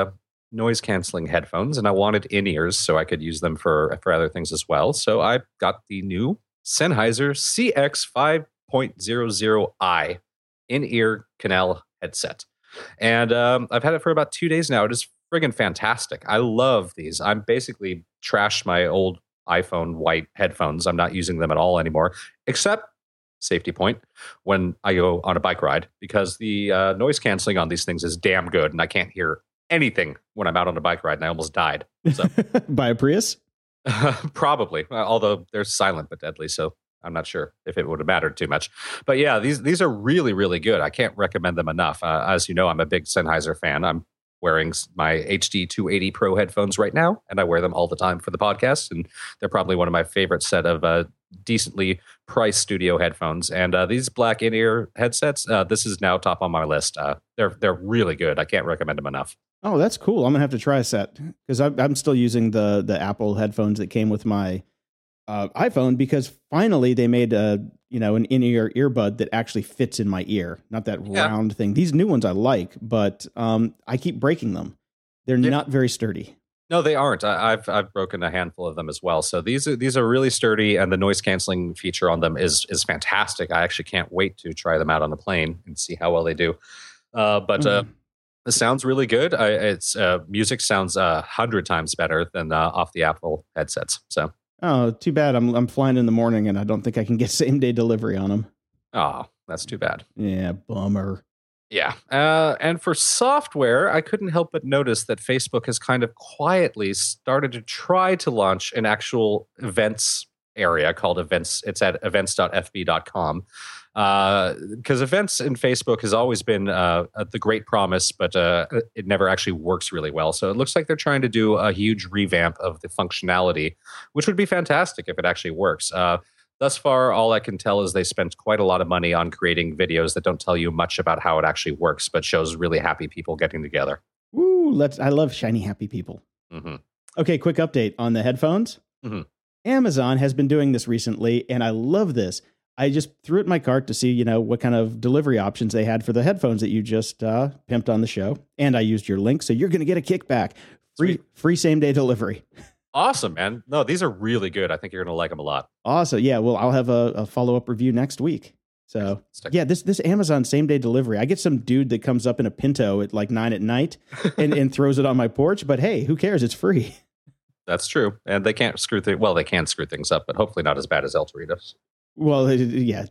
noise canceling headphones, and I wanted in-ears so I could use them for, for other things as well. So I got the new Sennheiser C X five point zero zero i in-ear canal headset. And um, I've had it for about two days now. It is friggin' fantastic. I love these. I'm basically trashed my old iPhone white headphones. I'm not using them at all anymore, except safety point when I go on a bike ride, because the uh, noise canceling on these things is damn good, and I can't hear anything when I'm out on a bike ride, and I almost died. So by a Prius? Probably, although they're silent but deadly, so I'm not sure if it would have mattered too much. But yeah, these these are really, really good. I can't recommend them enough. Uh, as you know, I'm a big Sennheiser fan. I'm wearing my H D two eighty Pro headphones right now, and I wear them all the time for the podcast, and they're probably one of my favorite set of uh, decently priced studio headphones. And uh, these black in-ear headsets, uh, this is now top on my list. Uh, they're they're really good. I can't recommend them enough. Oh, that's cool. I'm gonna have to try a set, because I'm, I'm still using the the Apple headphones that came with my uh, iPhone, because finally they made a you know an in-ear earbud that actually fits in my ear, not that Yeah. round thing. These new ones I like, but um, I keep breaking them. They're Yeah. not very sturdy. No, they aren't. I, I've I've broken a handful of them as well. So these are these are really sturdy, and the noise canceling feature on them is is fantastic. I actually can't wait to try them out on the plane and see how well they do. Uh, but uh, Mhm. it sounds really good. I, it's uh, music sounds a hundred times better than uh, off the Apple headsets. So Oh, too bad. I'm I'm flying in the morning, and I don't think I can get same day delivery on them. oh, that's too bad. Yeah, bummer. Yeah. Uh, and for software, I couldn't help but notice that Facebook has kind of quietly started to try to launch an actual events area called events. It's at events dot f b dot com. Because uh, events in Facebook has always been uh, the great promise, but uh, it never actually works really well. So it looks like they're trying to do a huge revamp of the functionality, which would be fantastic if it actually works. Uh, Thus far, all I can tell is they spent quite a lot of money on creating videos that don't tell you much about how it actually works, but shows really happy people getting together. Woo! Let's. I love shiny happy people. Mm-hmm. Okay, quick update on the headphones. Mm-hmm. Amazon has been doing this recently, and I love this. I just threw it in my cart to see, you know, what kind of delivery options they had for the headphones that you just uh, pimped on the show, and I used your link, so you're going to get a kickback, free Sweet. free same day delivery. Awesome, man. No, these are really good. I think you're going to like them a lot. Awesome. Yeah. Well, I'll have a, a follow up review next week. So Stick. yeah, this this Amazon same day delivery. I get some dude that comes up in a Pinto at like nine at night and, and throws it on my porch. But hey, who cares? It's free. That's true. And they can't screw things. Well, they can screw things up, but hopefully not as bad as El Torito's. Well, it- yeah.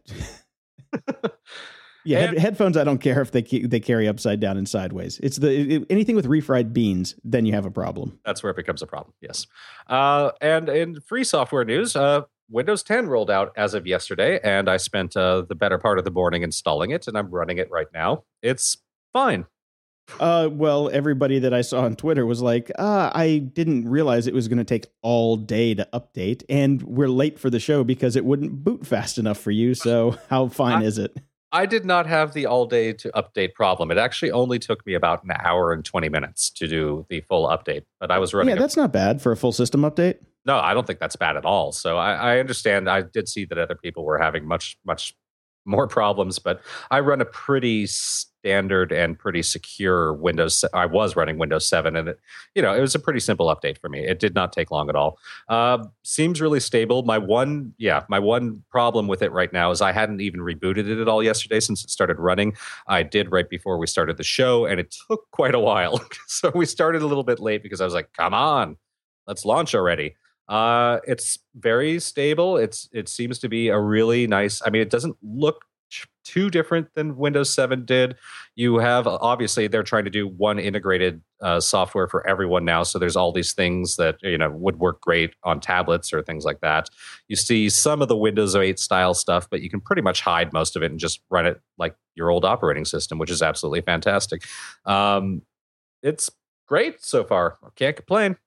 Yeah, head, And- headphones. I don't care if they ca- they carry upside down and sideways. It's the it, anything with refried beans, then you have a problem. That's where it becomes a problem. Yes. Uh, and in free software news, uh, Windows ten rolled out as of yesterday, and I spent uh, the better part of the morning installing it, and I'm running it right now. It's fine. Uh, well, everybody that I saw on Twitter was like, uh, I didn't realize it was going to take all day to update, and we're late for the show because it wouldn't boot fast enough for you. So how fine I- is it? I did not have the all day to update problem. It actually only took me about an hour and twenty minutes to do the full update, but I was running. Yeah, a- that's not bad for a full system update. no, I don't think that's bad at all. So I, I understand. I did see that other people were having much, much more problems, but I run a pretty standard and pretty secure Windows. se- I was running Windows seven, and it, you know, it was a pretty simple update for me. It did not take long at all. Uh, seems really stable. My one, yeah, my one problem with it right now is I hadn't even rebooted it at all yesterday since it started running. I did right before we started the show, and it took quite a while. So we started a little bit late because I was like, "Come on, let's launch already." Uh, it's very stable. It's it seems to be a really nice. I mean, it doesn't look ch- too different than Windows seven did. You have obviously they're trying to do one integrated uh, software for everyone now. So there's all these things that you know would work great on tablets or things like that. You see some of the Windows eight style stuff, but you can pretty much hide most of it and just run it like your old operating system, which is absolutely fantastic. Um, it's great so far. I can't complain.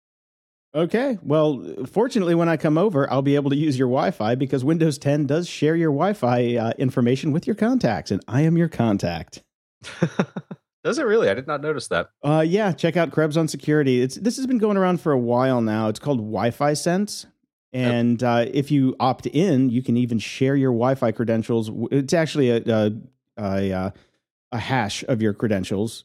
Okay. Well, fortunately, when I come over, I'll be able to use your Wi-Fi because Windows ten does share your Wi-Fi uh, information with your contacts, and I am your contact. Does it really? I did not notice that. Uh, yeah, check out Krebs on Security. It's this has been going around for a while now. It's called Wi-Fi Sense, and uh, if you opt in, you can even share your Wi-Fi credentials. It's actually a a, a, uh, a hash of your credentials.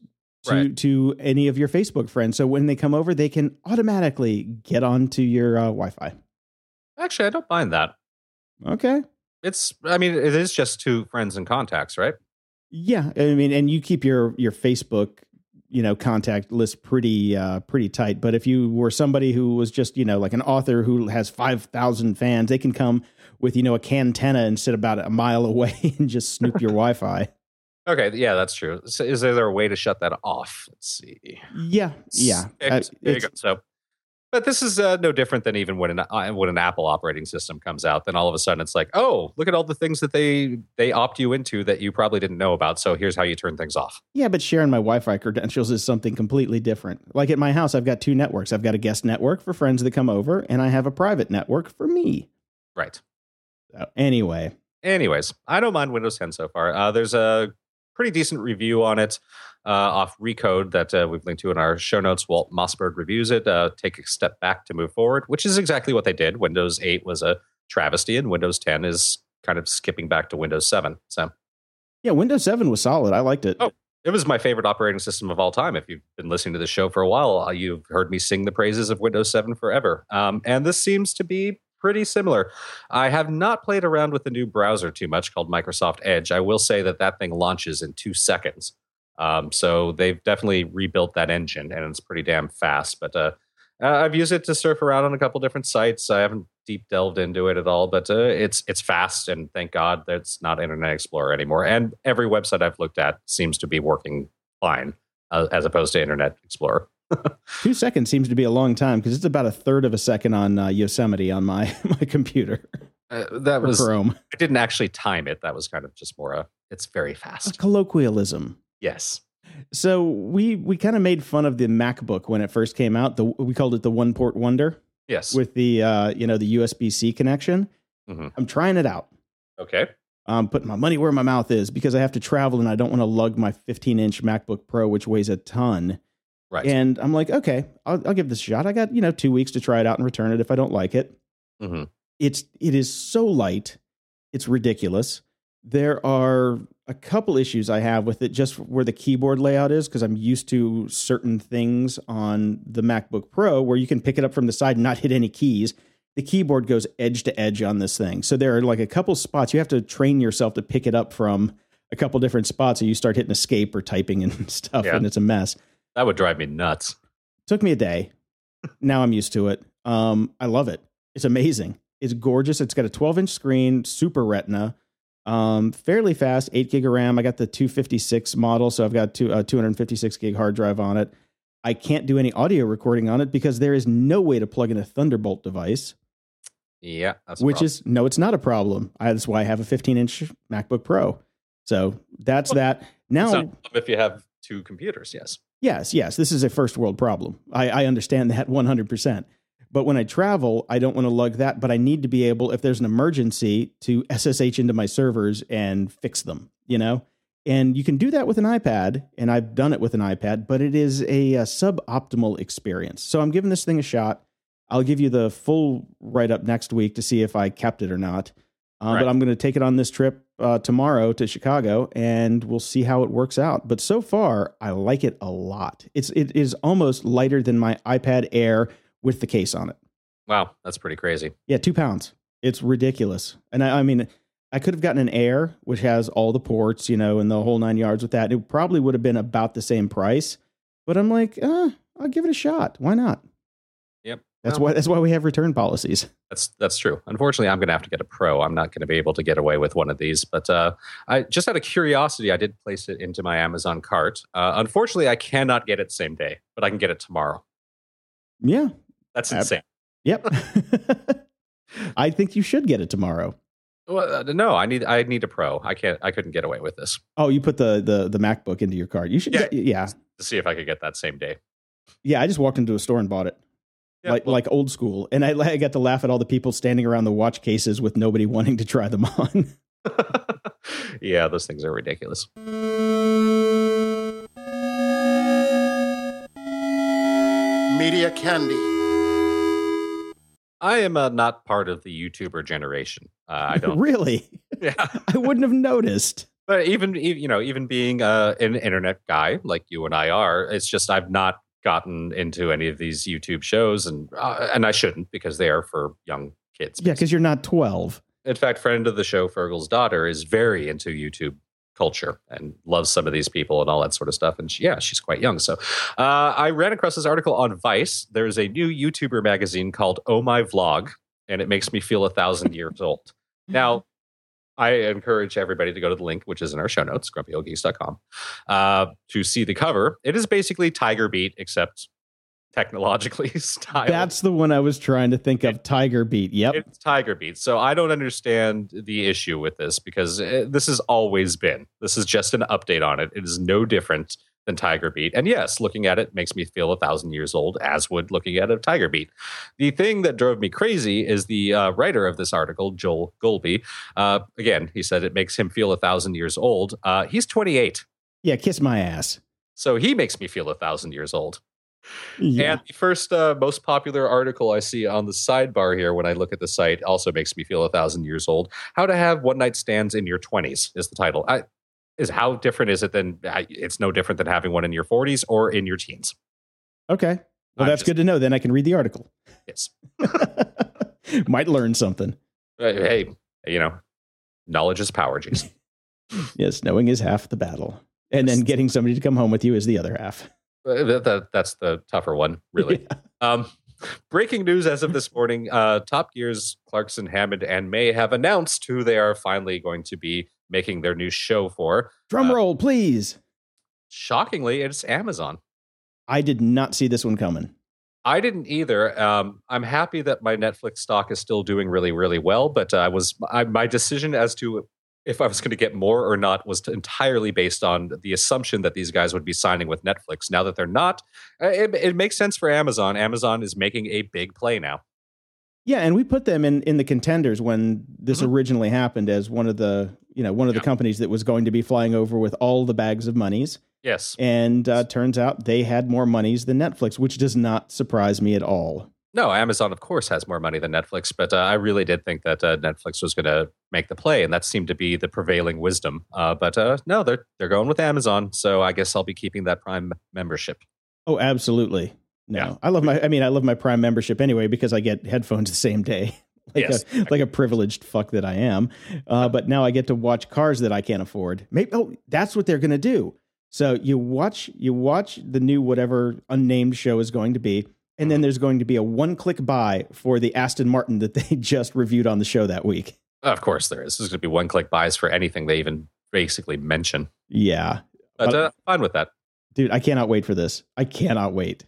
to, Right. to any of your Facebook friends. So when they come over, they can automatically get onto your uh, Wi-Fi. Actually, I don't mind that. Okay. It's, I mean, it is just two friends and contacts, right? Yeah. I mean, and you keep your, your Facebook, you know, contact list pretty, uh, pretty tight. But if you were somebody who was just, you know, like an author who has five thousand fans, they can come with, you know, a cantenna and sit about a mile away and just snoop your Wi-Fi. Okay, yeah, that's true. So is there a way to shut that off? Let's see. Yeah. Yeah. Uh, There you it's- go. So, but this is uh, no different than even when an uh, when an Apple operating system comes out. Then all of a sudden it's like, oh, look at all the things that they they opt you into that you probably didn't know about. So here's how you turn things off. Yeah, but sharing my Wi-Fi credentials is something completely different. Like at my house, I've got two networks. I've got a guest network for friends that come over, and I have a private network for me. Right. So anyway. Anyways, I don't mind Windows ten so far. Uh, there's a pretty decent review on it uh, off Recode that uh, we've linked to in our show notes. Walt Mossberg reviews it. Uh, take a step back to move forward, which is exactly what they did. Windows eight was a travesty, and Windows ten is kind of skipping back to Windows seven. So, Yeah, Windows seven was solid. I liked it. Oh. it was my favorite operating system of all time. If you've been listening to the show for a while, uh, you've heard me sing the praises of Windows seven forever. Um, and this seems to be pretty similar. I have not played around with the new browser too much called Microsoft Edge. I will say that that thing launches in two seconds. Um, so they've definitely rebuilt that engine, and it's pretty damn fast. But uh, uh, I've used it to surf around on a couple different sites. I haven't deep delved into it at all, but uh, it's it's fast, and thank God that's not Internet Explorer anymore. And every website I've looked at seems to be working fine, uh, as opposed to Internet Explorer. Two seconds seems to be a long time because it's about a third of a second on uh, Yosemite on my my computer. Uh, that or was Chrome. I didn't actually time it. That was kind of just more a. It's very A fast. colloquialism. Yes. So we we kind of made fun of the MacBook when it first came out. The we called it the one port wonder Yes. with the uh, you know the U S B C connection. Mhm. I'm trying it out. Okay. I'm putting my money where my mouth is because I have to travel and I don't want to lug my fifteen inch MacBook Pro, which weighs a ton. Right. And I'm like, okay, I'll, I'll give this a shot. I got, you know, two weeks to try it out and return it if I don't like it. Mhm. It's, it is so light. It's ridiculous. There are a couple issues I have with it just where the keyboard layout is, because I'm used to certain things on the MacBook Pro where you can pick it up from the side and not hit any keys. The keyboard goes edge to edge on this thing. So there are like a couple spots you have to train yourself to pick it up from a couple different spots, or you start hitting escape or typing and stuff, Yeah. and it's a mess. That would drive me nuts. Took me a day. Now I'm used to it. Um, I love it. It's amazing. It's gorgeous. It's got a twelve inch screen, super retina, um, fairly fast, eight gig of RAM. I got the two fifty-six model, so I've got two, uh, two fifty-six gig hard drive on it. I can't do any audio recording on it because there is no way to plug in a Thunderbolt device, Yeah. That's a which problem. is, no, it's not a problem. I, that's why I have a fifteen inch MacBook Pro. So that's Well, that. Now, It's not a problem if you have two computers. Yes. Yes, yes, this is a first world problem. I, I understand that one hundred percent. But when I travel, I don't want to lug that, but I need to be able, if there's an emergency, to S S H into my servers and fix them, you know? And you can do that with an iPad, and I've done it with an iPad, but it is a, a suboptimal experience. So I'm giving this thing a shot. I'll give you the full write-up next week to see if I kept it or not. Uh, Right. But I'm going to take it on this trip uh, tomorrow to Chicago, and we'll see how it works out. But so far, I like it a lot. It's it is almost lighter than my iPad Air with the case on it. Wow. That's pretty crazy. Yeah, two pounds. It's ridiculous. And I, I mean, I could have gotten an Air, which has all the ports, you know, and the whole nine yards with that. It probably would have been about the same price. But I'm like, uh, I'll give it a shot. Why not? Yep. That's Well, why. That's why we have return policies. That's that's true. Unfortunately, I'm going to have to get a Pro. I'm not going to be able to get away with one of these. But uh, I just out of curiosity, I did place it into my Amazon cart. Uh, unfortunately, I cannot get it same day, but I can get it tomorrow. Yeah. That's Ab- insane. Yep. I think you should get it tomorrow. Well, uh, no, I need I need a Pro. I can't. I couldn't get away with this. Oh, you put the the the MacBook into your cart. You should. Yeah. Yeah. Yeah. To see if I could get that same day. Yeah, I just walked into a store and bought it. Yeah, like well- like old school. And I, I got to laugh at all the people standing around the watch cases with nobody wanting to try them on. Yeah, those things are ridiculous. Media Candy. I am uh, not part of the YouTuber generation. Uh, I don't. Really? Yeah. I wouldn't have noticed. But even, even you know, even being uh, an internet guy like you and I are, it's just I've not gotten into any of these YouTube shows, and uh, and I shouldn't because they are for young kids. Yeah, because you're not twelve. In fact, friend of the show, Fergal's daughter, is very into YouTube culture and loves some of these people and all that sort of stuff. And she, yeah, she's quite young. So uh, I ran across this article on Vice. There's a new YouTuber magazine called Oh My Vlog, and it makes me feel a thousand years old. Now, I encourage everybody to go to the link, which is in our show notes, grumpy old geeks dot com, uh, to see the cover. It is basically Tiger Beat, except technologically styled. That's the one I was trying to think of. Tiger Beat. Yep. It's Tiger Beat. So I don't understand the issue with this because it, this has always been. This is just an update on it. It is no different than Tiger Beat. And yes, looking at it makes me feel a thousand years old, as would looking at a Tiger Beat. The thing that drove me crazy is the uh, writer of this article, Joel Golby. Uh, again, he said it makes him feel a thousand years old. Uh, he's twenty-eight. Yeah, kiss my ass. So he makes me feel a thousand years old. Yeah. And the first uh, most popular article I see on the sidebar here when I look at the site also makes me feel a thousand years old. How to have one night stands in your twenties is the title. I, is how different is it than I, it's no different than having one in your forties or in your teens. Okay. Well, I'm that's just, good to know. Then I can read the article. Yes. Might learn something. Uh, hey, you know, knowledge is power, Jason. Yes, knowing is half the battle. And Yes. then getting somebody to come home with you is the other half. Uh, that, that, that's the tougher one, really. Yeah. Um, breaking news as of this morning, uh, Top Gear's Clarkson, Hammond, and May have announced who they are finally going to be making their new show for. Drum Uh, roll, please. Shockingly, it's Amazon. I did not see this one coming. I didn't either. Um, I'm happy that my Netflix stock is still doing really, really well, but uh, I was I, my decision as to if I was going to get more or not was to entirely based on the assumption that these guys would be signing with Netflix. Now that they're not, it, it makes sense for Amazon. Amazon is making a big play now. Yeah, and we put them in, in the contenders when this Mhm. originally happened as one of the, you know, one of Yeah. the companies that was going to be flying over with all the bags of monies. Yes. And uh, turns out they had more monies than Netflix, which does not surprise me at all. No, Amazon, of course, has more money than Netflix, but uh, I really did think that uh, Netflix was going to make the play, and that seemed to be the prevailing wisdom. Uh, but uh, no, they're they're going with Amazon, so I guess I'll be keeping that Prime membership. Oh, absolutely. No, Yeah. I love my, I mean, I love my Prime membership anyway, because I get headphones the same day. Like, Yes. a, like a privileged fuck that I am. Uh, but now I get to watch cars that I can't afford. Maybe, oh, that's what they're going to do. So you watch, you watch the new, whatever unnamed show is going to be. And then there's going to be a one click buy for the Aston Martin that they just reviewed on the show that week. Of course there is. There's going to be one-click buys for anything they even basically mention. Yeah. But uh, fine with that. Dude, I cannot wait for this. I cannot wait.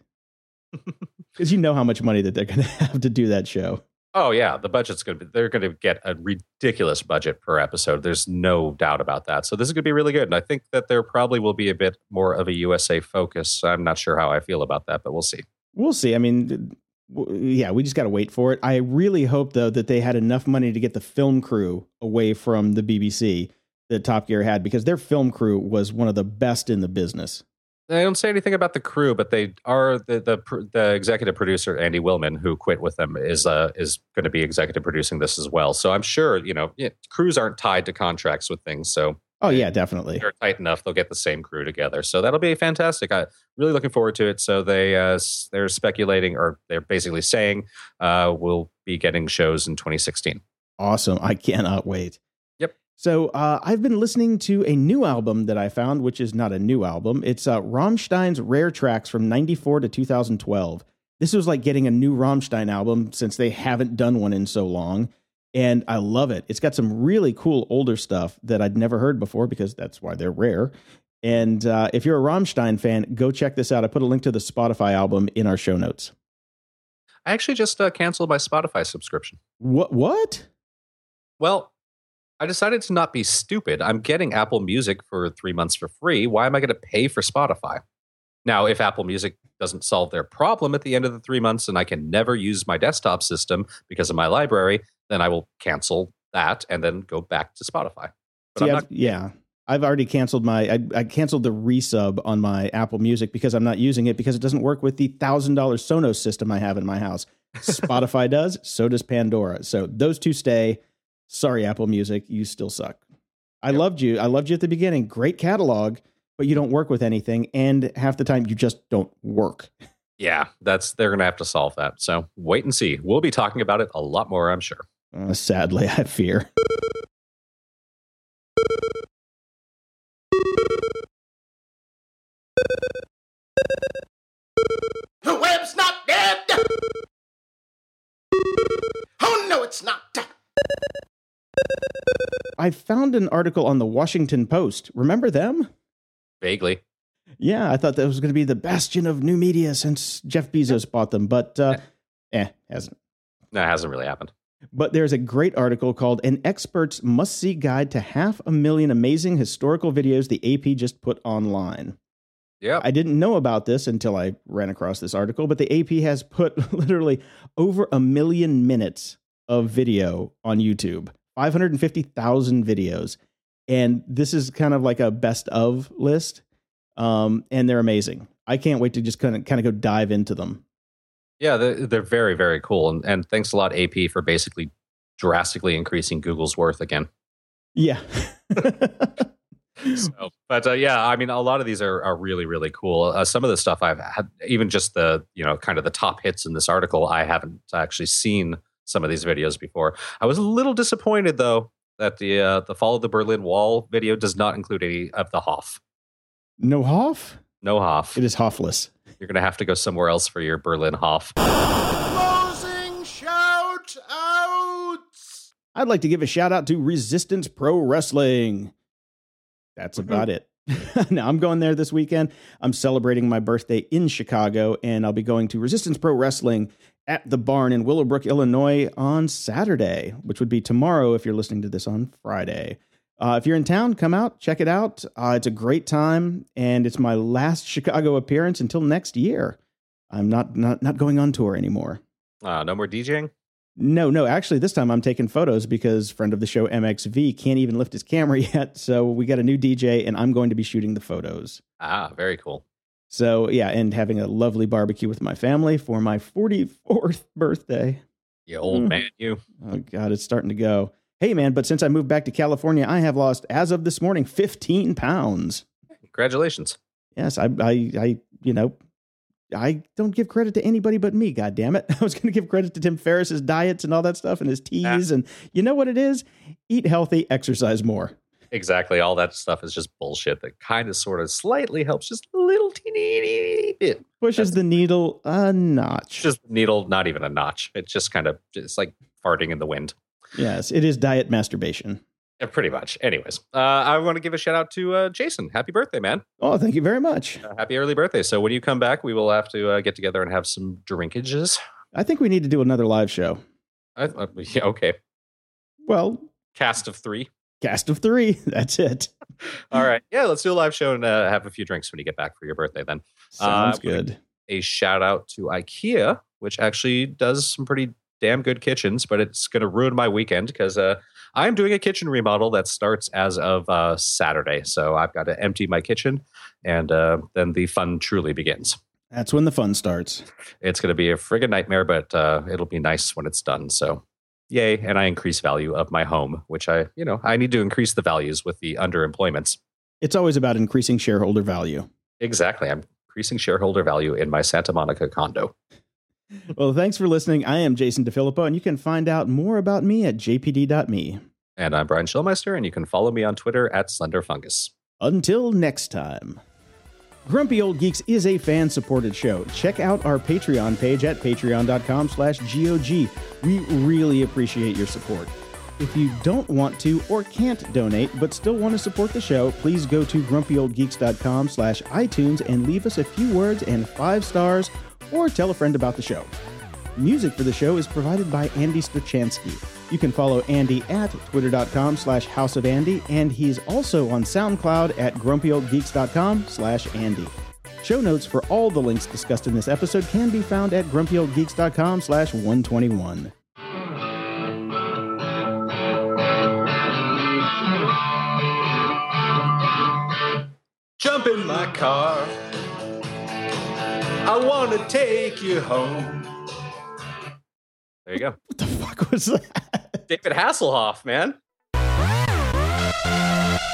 Because you know how much money that they're going to have to do that show. Oh yeah, the budget's going to be, they're going to get a ridiculous budget per episode. There's no doubt about that. So this is going to be really good. And I think that there probably will be a bit more of a U S A focus. I'm not sure how I feel about that, but we'll see. We'll see. I mean, w- yeah, we just got to wait for it. I really hope, though, that they had enough money to get the film crew away from the B B C that Top Gear had, because their film crew was one of the best in the business. They don't say anything about the crew, but they are the the, the executive producer, Andy Willman, who quit with them, is uh, is going to be executive producing this as well. So I'm sure, you know, yeah, crews aren't tied to contracts with things. So Oh, yeah, definitely. they're tight enough, they'll get the same crew together. So that'll be fantastic. I'm really looking forward to it. So they uh, they're speculating, or they're basically saying uh, we'll be getting shows in twenty sixteen. Awesome. I cannot wait. Yep. So uh, I've been listening to a new album that I found, which is not a new album. It's uh, Rammstein's Rare Tracks from ninety-four to two thousand twelve. This was like getting a new Rammstein album since they haven't done one in so long. And I love it. It's got some really cool older stuff that I'd never heard before, because that's why they're rare. And uh, if you're a Rammstein fan, go check this out. I put a link to the Spotify album in our show notes. I actually just uh, canceled my Spotify subscription. What? What? Well, I decided to not be stupid. I'm getting Apple Music for three months for free. Why am I going to pay for Spotify? Now, if Apple Music doesn't solve their problem at the end of the three months and I can never use my desktop system because of my library, then I will cancel that and then go back to Spotify. But See, I'm I've- not, yeah. I've already canceled my, I, I canceled the resub on my Apple Music because I'm not using it, because it doesn't work with the one thousand dollars Sonos system I have in my house. Spotify does, so does Pandora. So those two stay. Sorry, Apple Music, you still suck. I yep. loved you. I loved you at the beginning. Great catalog, but you don't work with anything. And half the time you just don't work. Yeah, that's they're going to have to solve that. So wait and see. We'll be talking about it a lot more, I'm sure. Uh, sadly, I fear. The web's not dead. Oh, no, it's not. I found an article on the Washington Post. Remember them? Vaguely. Yeah, I thought that was going to be the bastion of new media since Jeff Bezos bought them, but uh, eh, hasn't. No, it hasn't really happened. But there's a great article called An Expert's Must-See Guide to Half a Million Amazing Historical Videos the A P just put online. Yeah, I didn't know about this until I ran across this article, but the A P has put literally over a million minutes of video on YouTube, five hundred fifty thousand videos. And this is kind of like a best of list. Um, and they're amazing. I can't wait to just kind of kind of go dive into them. Yeah, they're, they're very, very cool. And, and thanks a lot, A P, for basically drastically increasing Google's worth again. Yeah. so, but uh, yeah, I mean, a lot of these are, are really, really cool. Uh, some of the stuff I've had, even just the, you know, kind of the top hits in this article, I haven't actually seen some of these videos before. I was a little disappointed, though, that the uh, the Fall of the Berlin Wall video does not include any of the Hof. No Hof? No Hof. It is Hofless. You're going to have to go somewhere else for your Berlin Hof. Closing shout outs. I'd like to give a shout out to Resistance Pro Wrestling. That's mm-hmm. about it. Now, I'm going there this weekend. I'm celebrating my birthday in Chicago, and I'll be going to Resistance Pro Wrestling at the Barn in Willowbrook, Illinois on Saturday, which would be tomorrow if you're listening to this on Friday. Uh, if you're in town, come out, check it out. Uh, it's a great time, and it's my last Chicago appearance until next year. I'm not not, not going on tour anymore. Uh, no more DJing? No, no. Actually, this time I'm taking photos because friend of the show, M X V, can't even lift his camera yet. So we got a new D J, and I'm going to be shooting the photos. Ah, very cool. So, yeah, and having a lovely barbecue with my family for my forty-fourth birthday. You old mm. man, you. Oh, God, it's starting to go. Hey, man, but since I moved back to California, I have lost, as of this morning, fifteen pounds. Congratulations. Yes, I, I, I, you know, I don't give credit to anybody but me, God damn it. I was going to give credit to Tim Ferriss's diets and all that stuff and his teas. Ah. And you know what it is? Eat healthy, exercise more. Exactly. All that stuff is just bullshit that kind of sort of slightly helps just a little teeny bit. Pushes That's, the needle a notch. Just needle, not even a notch. It's just kind of, it's like farting in the wind. Yes, it is diet masturbation. Yeah, pretty much. Anyways, uh, I want to give a shout out to uh, Jason. Happy birthday, man. Oh, thank you very much. Uh, happy early birthday. So when you come back, we will have to uh, get together and have some drinkages. I think we need to do another live show. I, uh, yeah, okay. Well, cast of three. Cast of three. That's it. All right. Yeah, let's do a live show and uh, have a few drinks when you get back for your birthday then. Sounds uh, good. A shout out to IKEA, which actually does some pretty damn good kitchens, but it's going to ruin my weekend because uh, I'm doing a kitchen remodel that starts as of uh, Saturday. So I've got to empty my kitchen, and uh, then the fun truly begins. That's when the fun starts. It's going to be a friggin' nightmare, but uh, it'll be nice when it's done. So yay. And I increase value of my home, which I, you know, I need to increase the values with the underemployments. It's always about increasing shareholder value. Exactly. I'm increasing shareholder value in my Santa Monica condo. Well, thanks for listening. I am Jason DeFilippo, and you can find out more about me at j p d dot me. And I'm Brian Schulmeister, and you can follow me on Twitter at Slenderfungus. Until next time. Grumpy Old Geeks is a fan-supported show. Check out our Patreon page at patreon.com slash GOG. We really appreciate your support. If you don't want to or can't donate, but still want to support the show, please go to grumpyoldgeeks.com slash iTunes and leave us a few words and five stars, or tell a friend about the show. Music for the show is provided by Andy Stochansky. You can follow Andy at twitter.com slash House of Andy, and he's also on SoundCloud at grumpyoldgeeks.com slash Andy. Show notes for all the links discussed in this episode can be found at grumpyoldgeeks.com slash 121. Jump in my car. I want to take you home. There you go. What the fuck was that? David Hasselhoff, man.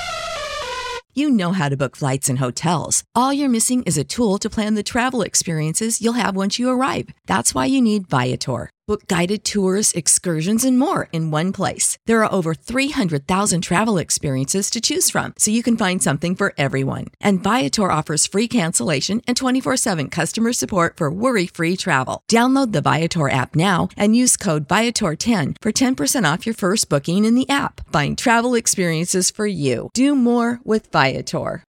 You know how to book flights and hotels. All you're missing is a tool to plan the travel experiences you'll have once you arrive. That's why you need Viator. Book guided tours, excursions, and more in one place. There are over three hundred thousand travel experiences to choose from, so you can find something for everyone. And Viator offers free cancellation and twenty-four seven customer support for worry-free travel. Download the Viator app now and use code Viator ten for ten percent off your first booking in the app. Find travel experiences for you. Do more with Viator.